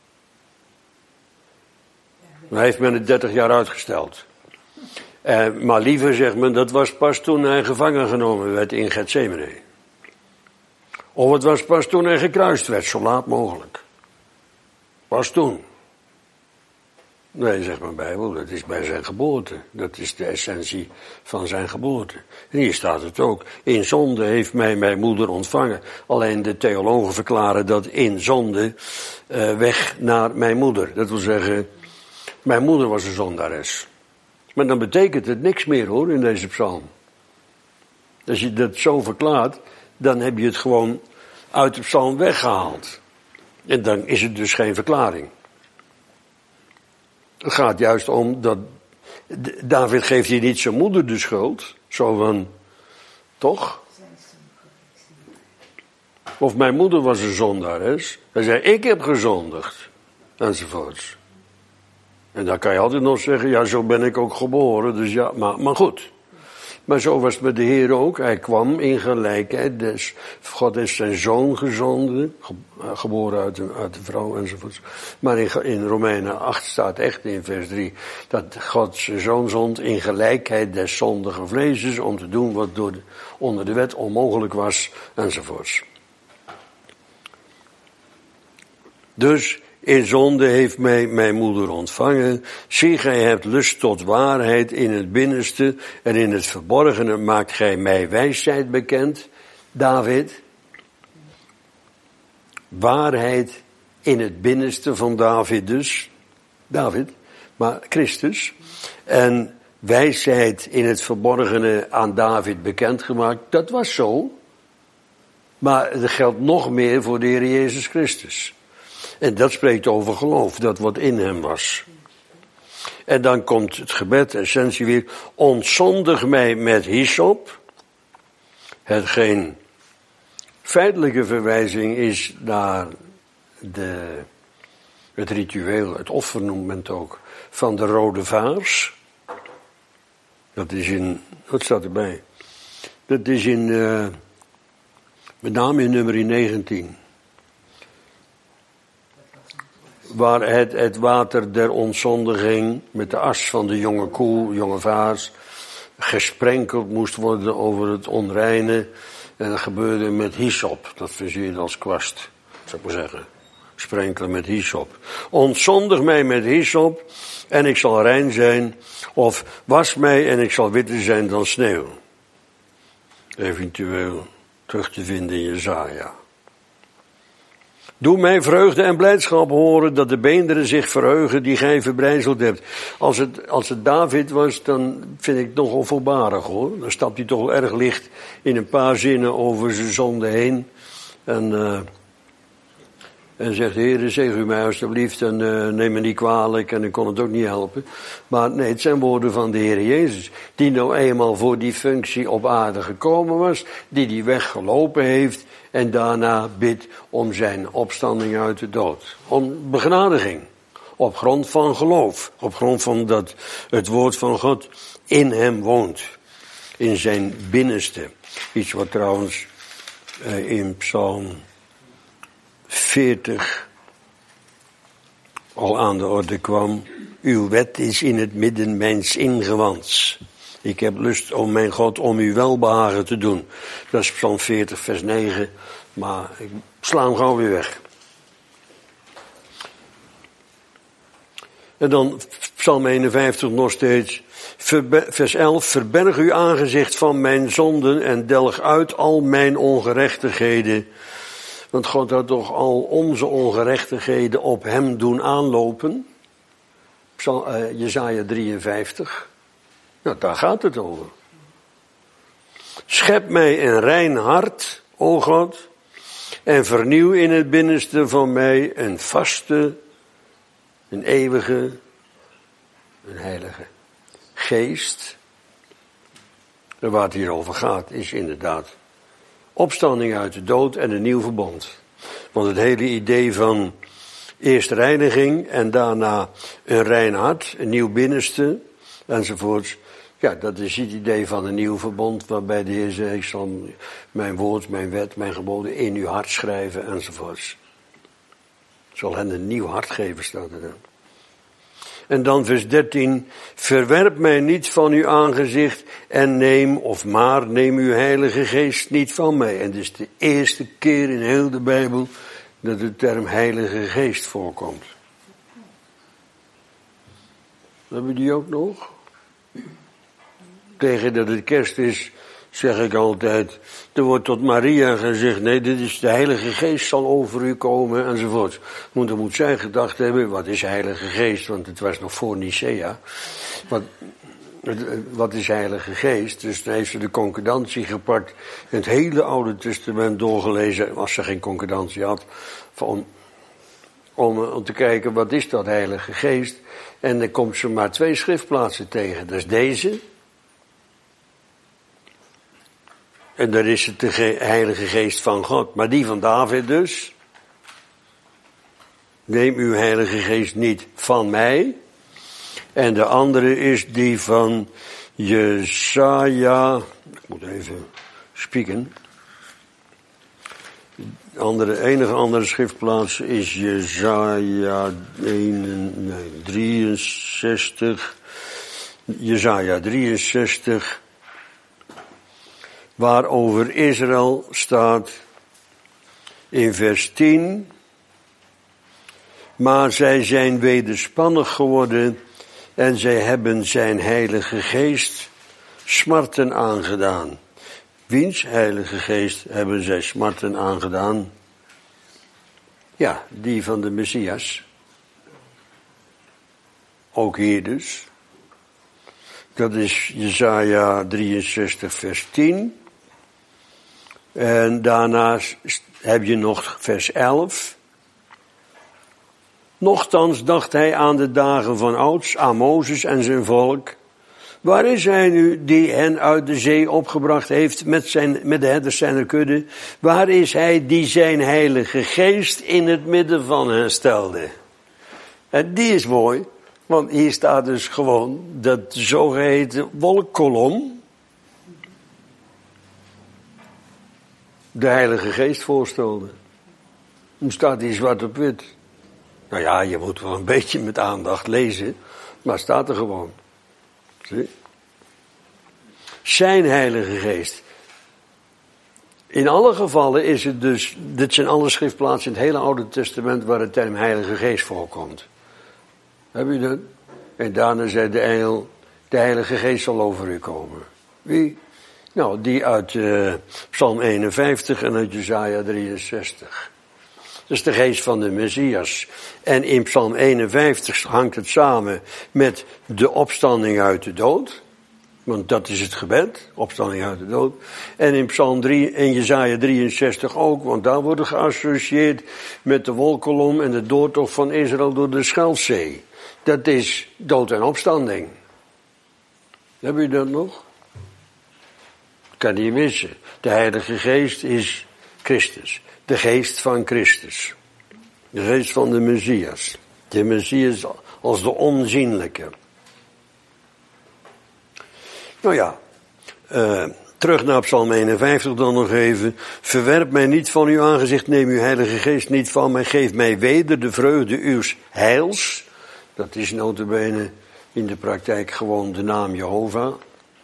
Dan heeft men het dertig jaar uitgesteld. Eh, maar liever zegt men, dat was pas toen hij gevangen genomen werd in Getsemane. Of het was pas toen hij gekruist werd, zo laat mogelijk. Pas toen. Nee, zegt mijn Bijbel, dat is bij zijn geboorte. Dat is de essentie van zijn geboorte. En hier staat het ook. In zonde heeft mij mijn moeder ontvangen. Alleen de theologen verklaren dat in zonde uh, weg naar mijn moeder. Dat wil zeggen, mijn moeder was een zondares. Maar dan betekent het niks meer hoor, in deze psalm. Als je dat zo verklaart, dan heb je het gewoon uit de psalm weggehaald. En dan is het dus geen verklaring. Het gaat juist om dat David geeft hier niet zijn moeder de schuld. Zo van, toch? Of mijn moeder was een zondares. Hij zei, ik heb gezondigd. Enzovoorts. En dan kan je altijd nog zeggen, ja, zo ben ik ook geboren. Dus ja, maar, maar goed. Maar zo was het met de Heer ook. Hij kwam in gelijkheid. Dus God is zijn zoon gezonden. Geboren uit de, uit de vrouw enzovoort. Maar in, in Romeinen acht staat echt in vers drie. Dat God zijn zoon zond in gelijkheid des zondigen vleeses. Om te doen wat door de, onder de wet onmogelijk was. Enzovoorts. Dus in zonde heeft mij mijn moeder ontvangen. Zie, gij hebt lust tot waarheid in het binnenste en in het verborgene maakt gij mij wijsheid bekend. David. Waarheid in het binnenste van David dus. David, maar Christus. En wijsheid in het verborgene aan David bekendgemaakt. Dat was zo. Maar dat geldt nog meer voor de Heer Jezus Christus. En dat spreekt over geloof, dat wat in hem was. En dan komt het gebed, de essentie weer. Ontzondig mij met hyssop. hetgeen feitelijke verwijzing is naar de, het ritueel, het offer noemt men het ook, van de rode vaars. Dat is in, wat staat erbij? Dat is in, uh, met name in nummer negentien. Waar het, het water der ontzondiging met de as van de jonge koe, jonge vaas, gesprenkeld moest worden over het onreine. En dat gebeurde met hyssop. Dat verzin je als kwast, zou ik maar zeggen. Sprenkelen met hyssop. Ontzondig mij met hyssop en ik zal rein zijn. Of was mij en ik zal witter zijn dan sneeuw. Eventueel terug te vinden in Jesaja. Doe mij vreugde en blijdschap horen, dat de beenderen zich verheugen die gij verbrijzeld hebt. Als het, als het David was, dan vind ik het nogal voorbarig hoor. Dan stapt hij toch erg licht in een paar zinnen over zijn zonde heen. En, uh, en zegt, Heere, zeg u mij alstublieft en uh, neem me niet kwalijk. En ik kon het ook niet helpen. Maar nee, het zijn woorden van de Heer Jezus. Die nou eenmaal voor die functie op aarde gekomen was. Die die weg gelopen heeft. En daarna bidt om zijn opstanding uit de dood. Om begradiging. Op grond van geloof. Op grond van dat het woord van God in hem woont. In zijn binnenste. Iets wat trouwens uh, in Psalm veertig al aan de orde kwam. Uw wet is in het midden mijns ingewands. Ik heb lust, om mijn God, om uw welbehagen te doen. Dat is Psalm veertig, vers negen. Maar ik sla hem gauw weer weg. En dan Psalm eenenvijftig nog steeds. Vers elf. Verberg uw aangezicht van mijn zonden en delg uit al mijn ongerechtigheden. Want God had toch al onze ongerechtigheden op hem doen aanlopen. Psalm, uh, Jesaja drieënvijftig. Nou, daar gaat het over. Schep mij een rein hart, o God, en vernieuw in het binnenste van mij een vaste, een eeuwige, een heilige geest. En waar het hier over gaat, is inderdaad opstanding uit de dood en een nieuw verbond. Want het hele idee van eerst reiniging en daarna een rein hart, een nieuw binnenste, enzovoorts. Ja, dat is het idee van een nieuw verbond, waarbij de Heer zegt, ik zal mijn woord, mijn wet, mijn geboden in uw hart schrijven, enzovoorts. Ik zal hen een nieuw hart geven, staat er dan. En dan vers dertien, verwerp mij niet van uw aangezicht en neem, of maar neem uw heilige geest niet van mij. En dit is de eerste keer in heel de Bijbel dat de term heilige geest voorkomt. Hebben we die ook nog? Tegen dat het kerst is, zeg ik altijd, er wordt tot Maria gezegd, nee, dit is de Heilige Geest zal over u komen, enzovoort. Want dan moet zij gedacht hebben, wat is Heilige Geest? Want het was nog voor Nicea. Wat, wat is Heilige Geest? Dus dan heeft ze de concordantie gepakt, het hele Oude Testament doorgelezen, als ze geen concordantie had, van, om, om te kijken, wat is dat Heilige Geest? En dan komt ze maar twee schriftplaatsen tegen. Dat is deze. En daar is het de ge- Heilige Geest van God. Maar die van David dus. Neem uw Heilige Geest niet van mij. En de andere is die van Jesaja. Ik moet even spieken. De andere, enige andere schriftplaats is Jesaja drieënzestig. Jesaja drieënzestig. Waarover Israël staat in vers tien. Maar zij zijn wederspannig geworden en zij hebben zijn heilige geest smarten aangedaan. Wiens heilige geest hebben zij smarten aangedaan? Ja, die van de Messias. Ook hier dus. Dat is Jesaja drieënzestig vers tien. En daarnaast heb je nog vers elf. Nochtans dacht hij aan de dagen van ouds, aan Mozes en zijn volk, Waar is hij nu die hen uit de zee opgebracht heeft met, zijn, met de herders zijner kudde? Waar is hij die zijn heilige geest in het midden van hen stelde? En die is mooi, want hier staat dus gewoon dat zogeheten wolkkolom de heilige geest voorstelde. Dan staat hier zwart op wit. Nou ja, je moet wel een beetje met aandacht lezen, maar het staat er gewoon. Zie? Zijn heilige geest. In alle gevallen is het dus, dit zijn alle schriftplaatsen in het hele Oude Testament waar de term heilige geest voorkomt. Heb je dat? En daarna zei de engel, de heilige geest zal over u komen. Wie? Nou, die uit uh, Psalm eenenvijftig en uit Jesaja drieënzestig. Dat is de geest van de Messias. En in Psalm eenenvijftig hangt het samen met de opstanding uit de dood. Want dat is het gebed, opstanding uit de dood. En in Psalm drie en Jesaja drieënzestig ook, want daar wordt geassocieerd met de wolkolom en de doortocht van Israël door de Schelfzee. Dat is dood en opstanding. Heb je dat nog? Kan niet missen. De Heilige Geest is Christus. De geest van Christus. De geest van de Messias. De Messias als de onzienlijke. Nou ja, uh, terug naar Psalm eenenvijftig dan nog even. Verwerp mij niet van uw aangezicht, neem uw Heilige Geest niet van mij. Geef mij weder de vreugde uws heils. Dat is nota bene in de praktijk gewoon de naam Jehovah.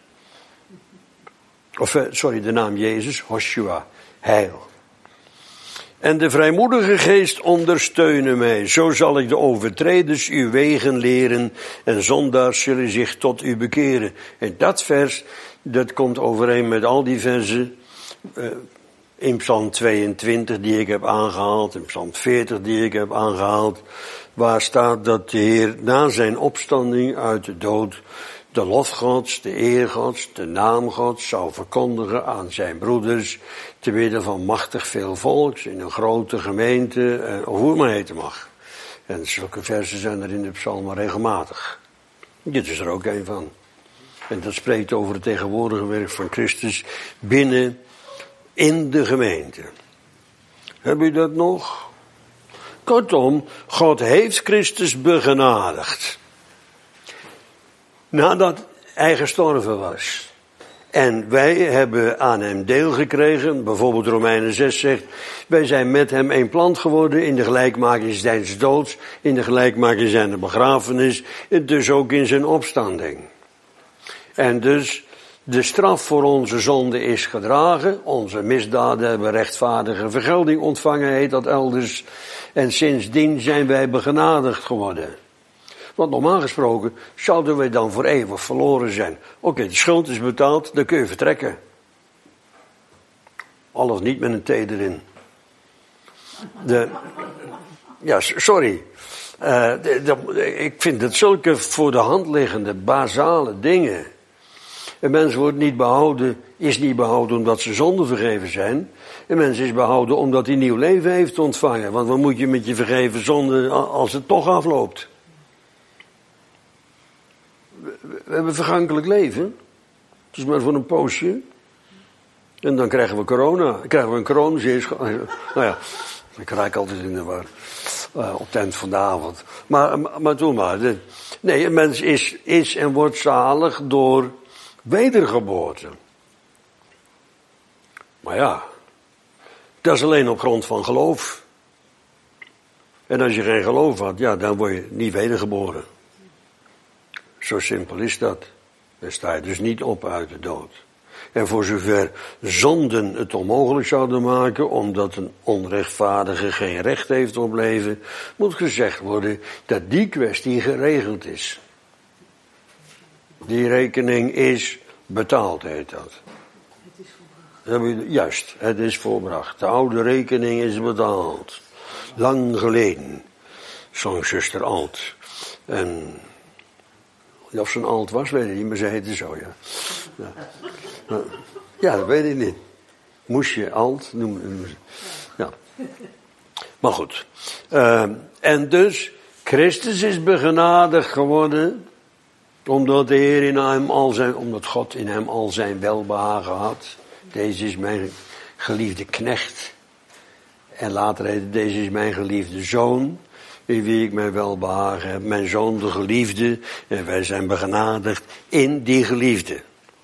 Of, sorry, de naam Jezus, Hoshua, heil. En de vrijmoedige geest ondersteunen mij. Zo zal ik de overtreders uw wegen leren en zondaars zullen zich tot u bekeren. En dat vers, dat komt overeen met al die versen uh, in Psalm tweeëntwintig die ik heb aangehaald, in Psalm veertig die ik heb aangehaald, waar staat dat de Heer na zijn opstanding uit de dood de lof Gods, de eer Gods, de naam Gods zou verkondigen aan zijn broeders, te midden van machtig veel volks, in een grote gemeente, eh, of hoe het maar heten mag. En zulke versen zijn er in de psalmen regelmatig. Dit is er ook een van. En dat spreekt over het tegenwoordige werk van Christus binnen, in de gemeente. Heb je dat nog? Kortom, God heeft Christus begenadigd. Nadat hij gestorven was. En wij hebben aan hem deel gekregen. Bijvoorbeeld Romeinen zes zegt. Wij zijn met hem een plant geworden in de gelijkmaking zijns doods. In de gelijkmaking zijn begrafenis. En dus ook in zijn opstanding. En dus de straf voor onze zonde is gedragen. Onze misdaden hebben rechtvaardige vergelding ontvangen, heet dat elders. En sindsdien zijn wij begenadigd geworden. Want normaal gesproken zouden wij dan voor eeuwig verloren zijn. Oké, okay, de schuld is betaald, dan kun je vertrekken. Al of niet met een T erin. De, ja, sorry. Uh, de, de, ik vind het zulke voor de hand liggende, basale dingen. Een mens wordt niet behouden, is niet behouden omdat ze zonden vergeven zijn. Een mens is behouden omdat hij nieuw leven heeft ontvangen. Want wat moet je met je vergeven zonde als het toch afloopt? We hebben vergankelijk leven. Het is maar voor een poosje. En dan krijgen we corona. Dan krijgen we een coronavirus. Nou ja, ik raak altijd in de war. Uh, op het eind van de avond. Maar, maar, maar doe maar. Nee, een mens is, is en wordt zalig door wedergeboorte. Maar ja, dat is alleen op grond van geloof. En als je geen geloof had, ja, dan word je niet wedergeboren. Zo simpel is dat. Dan sta je dus niet op uit de dood. En voor zover zonden het onmogelijk zouden maken, omdat een onrechtvaardige geen recht heeft op leven, moet gezegd worden dat die kwestie geregeld is. Die rekening is betaald, heet dat. Het is volbracht. Juist, het is volbracht. De oude rekening is betaald. Lang geleden, zong zuster Alt. En of ze een Alt was, weet ik niet, maar ze heette zo, ja. Ja, ja dat weet ik niet. Moest je Alt noemen? Ja. Maar goed. Uh, en dus, Christus is begenadigd geworden. Omdat de Heer in hem al zijn, omdat God in hem al zijn welbehagen had. Deze is mijn geliefde knecht. En later heette deze is mijn geliefde zoon. In wie ik mijn welbehagen heb. Mijn zoon de geliefde. En wij zijn begenadigd in die geliefde.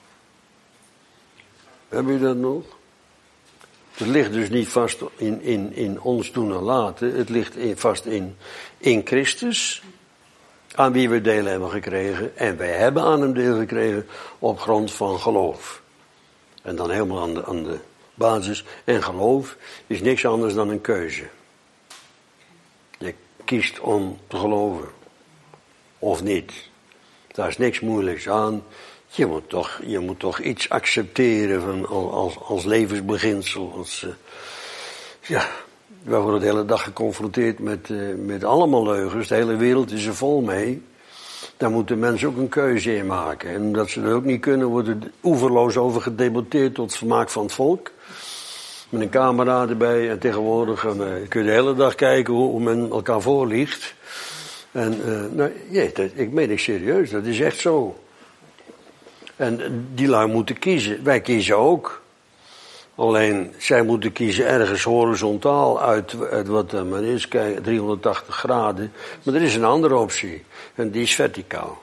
Heb je dat nog? Het ligt dus niet vast in, in, in ons doen en laten. Het ligt in, vast in, in Christus. Aan wie we deel hebben gekregen. En wij hebben aan hem deel gekregen op grond van geloof. En dan helemaal aan de, aan de basis. En geloof is niks anders dan een keuze. Je kiest om te geloven. Of niet. Daar is niks moeilijks aan. Je moet toch, je moet toch iets accepteren van, als, als levensbeginsel. Als, uh, ja, we worden de hele dag geconfronteerd met, uh, met allemaal leugens. De hele wereld is er vol mee. Daar moeten mensen ook een keuze in maken. En omdat ze dat ook niet kunnen, worden er oeverloos over gedebatteerd tot vermaak van het volk. Met een camera erbij en tegenwoordig uh, kun je de hele dag kijken hoe, hoe men elkaar voorliegt. En uh, nou, ja, dat, ik meen het serieus, dat is echt zo. En die lui moeten kiezen. Wij kiezen ook. Alleen, zij moeten kiezen ergens horizontaal uit, uit wat er maar is. Kijk, driehonderdtachtig graden. Maar er is een andere optie. En die is verticaal.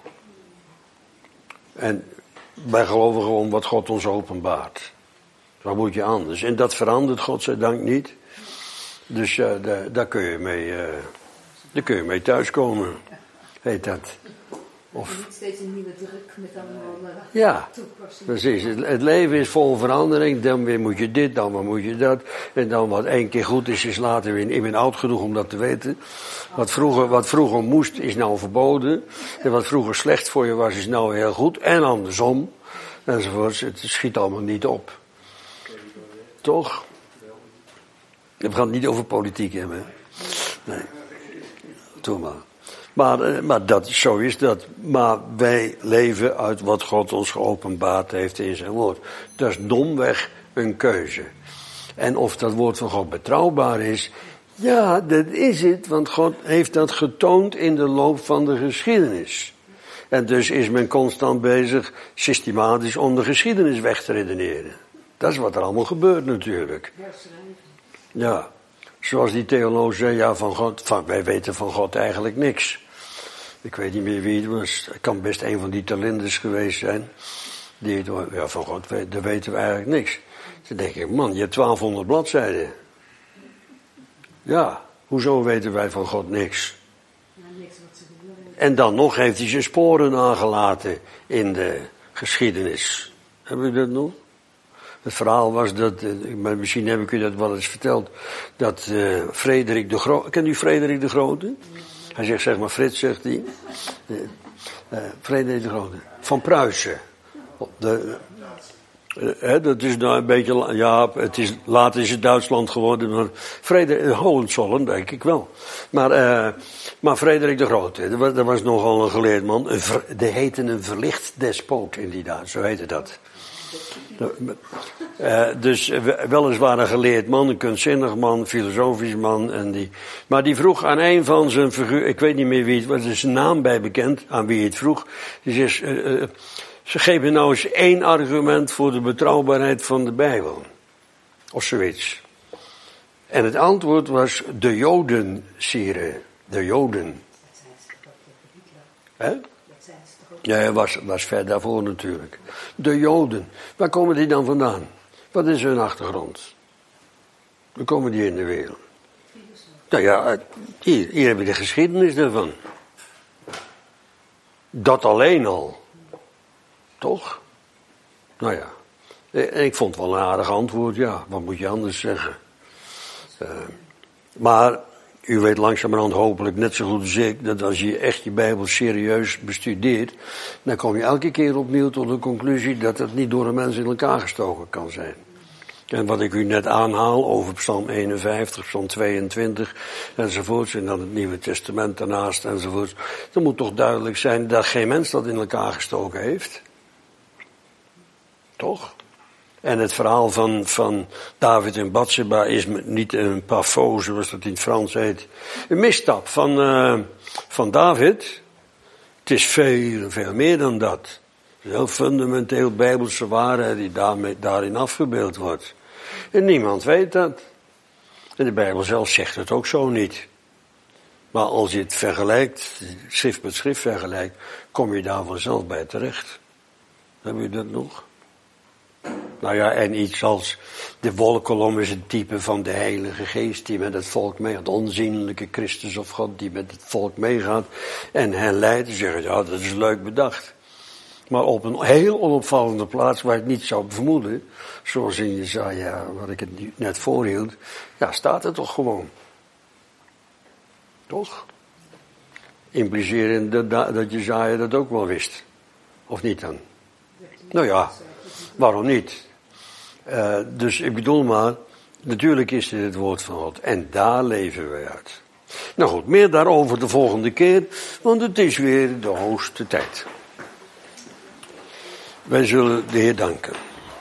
En wij geloven gewoon wat God ons openbaart. Wat moet je anders? En dat verandert godzijdank niet. Dus uh, daar, daar kun je mee, uh, daar kun je mee thuiskomen. Heet dat. Of
niet steeds een nieuwe druk met allemaal uh,
ja, precies. Het, het leven is vol verandering. Dan weer moet je dit, dan weer moet je dat. En dan wat één keer goed is, is later weer. Ik ben oud genoeg om dat te weten. Wat vroeger, wat vroeger moest, is nou verboden. En wat vroeger slecht voor je was, is nou heel goed. En andersom. Enzovoorts. Het schiet allemaal niet op. Toch? We gaan het niet over politiek hebben. Nee. Doe maar. Maar, maar dat, zo is dat. Maar wij leven uit wat God ons geopenbaard heeft in zijn woord. Dat is domweg een keuze. En of dat woord van God betrouwbaar is, ja, dat is het. Want God heeft dat getoond in de loop van de geschiedenis. En dus is men constant bezig, systematisch, om de geschiedenis weg te redeneren. Dat is wat er allemaal gebeurt natuurlijk. Ja, zoals die theoloog zei, ja, van God, van, wij weten van God eigenlijk niks. Ik weet niet meer wie het was. Het kan best een van die talinders geweest zijn. Die het, ja, van God, daar weten we eigenlijk niks. Dan denk ik, man, je hebt twaalfhonderd bladzijden. Ja, hoezo weten wij van God niks? En dan nog heeft hij zijn sporen nagelaten in de geschiedenis. Hebben we dat nog? Het verhaal was dat, maar misschien heb ik u dat wel eens verteld, dat uh, Frederik de Grote, kent u Frederik de Grote? Hij zegt, zeg maar, Frits, zegt hij. Uh, uh, Frederik de Grote. Van Pruisen. De, uh, hè, dat is nou een beetje, ja, het is, later is het Duitsland geworden, maar Frederik, Hohenzollern, denk ik wel. Maar, uh, maar Frederik de Grote, dat was, dat was nogal een geleerd man. Een ver, die heette een verlicht despoot in die daad, zo heette dat. Uh, dus weliswaar een geleerd man, een kunstzinnig man, filosofisch man. En die, maar die vroeg aan een van zijn figuur, ik weet niet meer wie het was, er is een naam bij bekend, aan wie het vroeg. Die zegt, uh, uh, ze geven nou eens één argument voor de betrouwbaarheid van de Bijbel. Of zoiets. En het antwoord was de Joden, sire. De Joden. Hè? Ja, hij was, was ver daarvoor natuurlijk. De Joden. Waar komen die dan vandaan? Wat is hun achtergrond? Waar komen die in de wereld? Nou ja, hier, hier heb je de geschiedenis daarvan. Dat alleen al. Toch? Nou ja. En ik vond het wel een aardig antwoord, ja. Wat moet je anders zeggen? Uh, maar u weet langzamerhand hopelijk net zo goed als ik, dat als je echt je Bijbel serieus bestudeert, dan kom je elke keer opnieuw tot de conclusie dat het niet door een mens in elkaar gestoken kan zijn. En wat ik u net aanhaal over Psalm eenenvijftig, Psalm tweeëntwintig enzovoorts, en dan het Nieuwe Testament daarnaast enzovoorts, dan moet toch duidelijk zijn dat geen mens dat in elkaar gestoken heeft. Toch? En het verhaal van, van David en Batseba is niet een pafo, zoals dat in het Frans heet. Een misstap van, uh, van David. Het is veel, veel meer dan dat. Het is een heel fundamenteel bijbelse waarheid die daarmee, daarin afgebeeld wordt. En niemand weet dat. En de Bijbel zelf zegt het ook zo niet. Maar als je het vergelijkt, schrift met schrift vergelijkt, kom je daar vanzelf bij terecht. Heb je dat nog? Nou ja, en iets als de wolkolom is een type van de Heilige Geest die met het volk meegaat. De onzienlijke Christus of God die met het volk meegaat en hen leidt. Die zeggen, ja, dat is leuk bedacht. Maar op een heel onopvallende plaats waar je het niet zou vermoeden, zoals in Jesaja, wat ik het net voorhield, ja, staat het toch gewoon. Toch? Implicerend dat, dat Jesaja dat ook wel wist. Of niet dan? Nou ja, waarom niet? Uh, dus ik bedoel maar, natuurlijk is dit het woord van God. En daar leven wij uit. Nou goed, meer daarover de volgende keer, want het is weer de hoogste tijd. Wij zullen de Heer danken.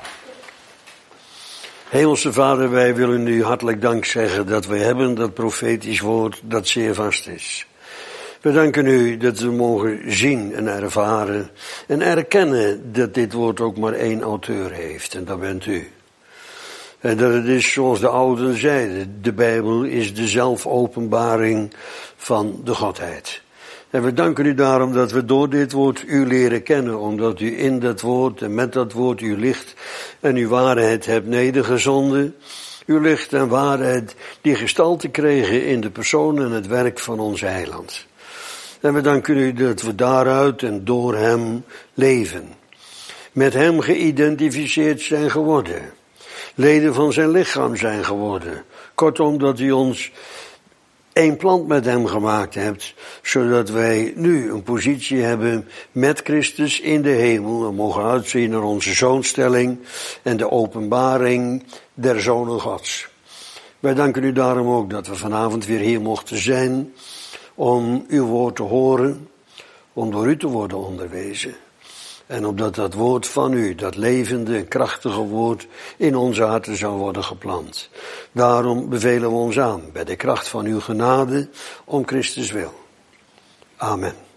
Hemelse Vader, wij willen u hartelijk dank zeggen dat wij hebben dat profetisch woord dat zeer vast is. We danken u dat we mogen zien en ervaren en erkennen dat dit woord ook maar één auteur heeft en dat bent u. En dat het is zoals de ouden zeiden, de Bijbel is de zelfopenbaring van de Godheid. En we danken u daarom dat we door dit woord u leren kennen, omdat u in dat woord en met dat woord uw licht en uw waarheid hebt nedergezonden. Uw licht en waarheid die gestalte kregen in de persoon en het werk van ons heiland. En we danken u dat we daaruit en door hem leven. Met hem geïdentificeerd zijn geworden. Leden van zijn lichaam zijn geworden. Kortom, dat u ons één plant met hem gemaakt hebt, zodat wij nu een positie hebben met Christus in de hemel en mogen uitzien naar onze zoonstelling en de openbaring der zonen Gods. Wij danken u daarom ook dat we vanavond weer hier mochten zijn om uw woord te horen, om door u te worden onderwezen. En opdat dat woord van u, dat levende en krachtige woord, in onze harten zou worden geplant. Daarom bevelen we ons aan, bij de kracht van uw genade, om Christus wil. Amen.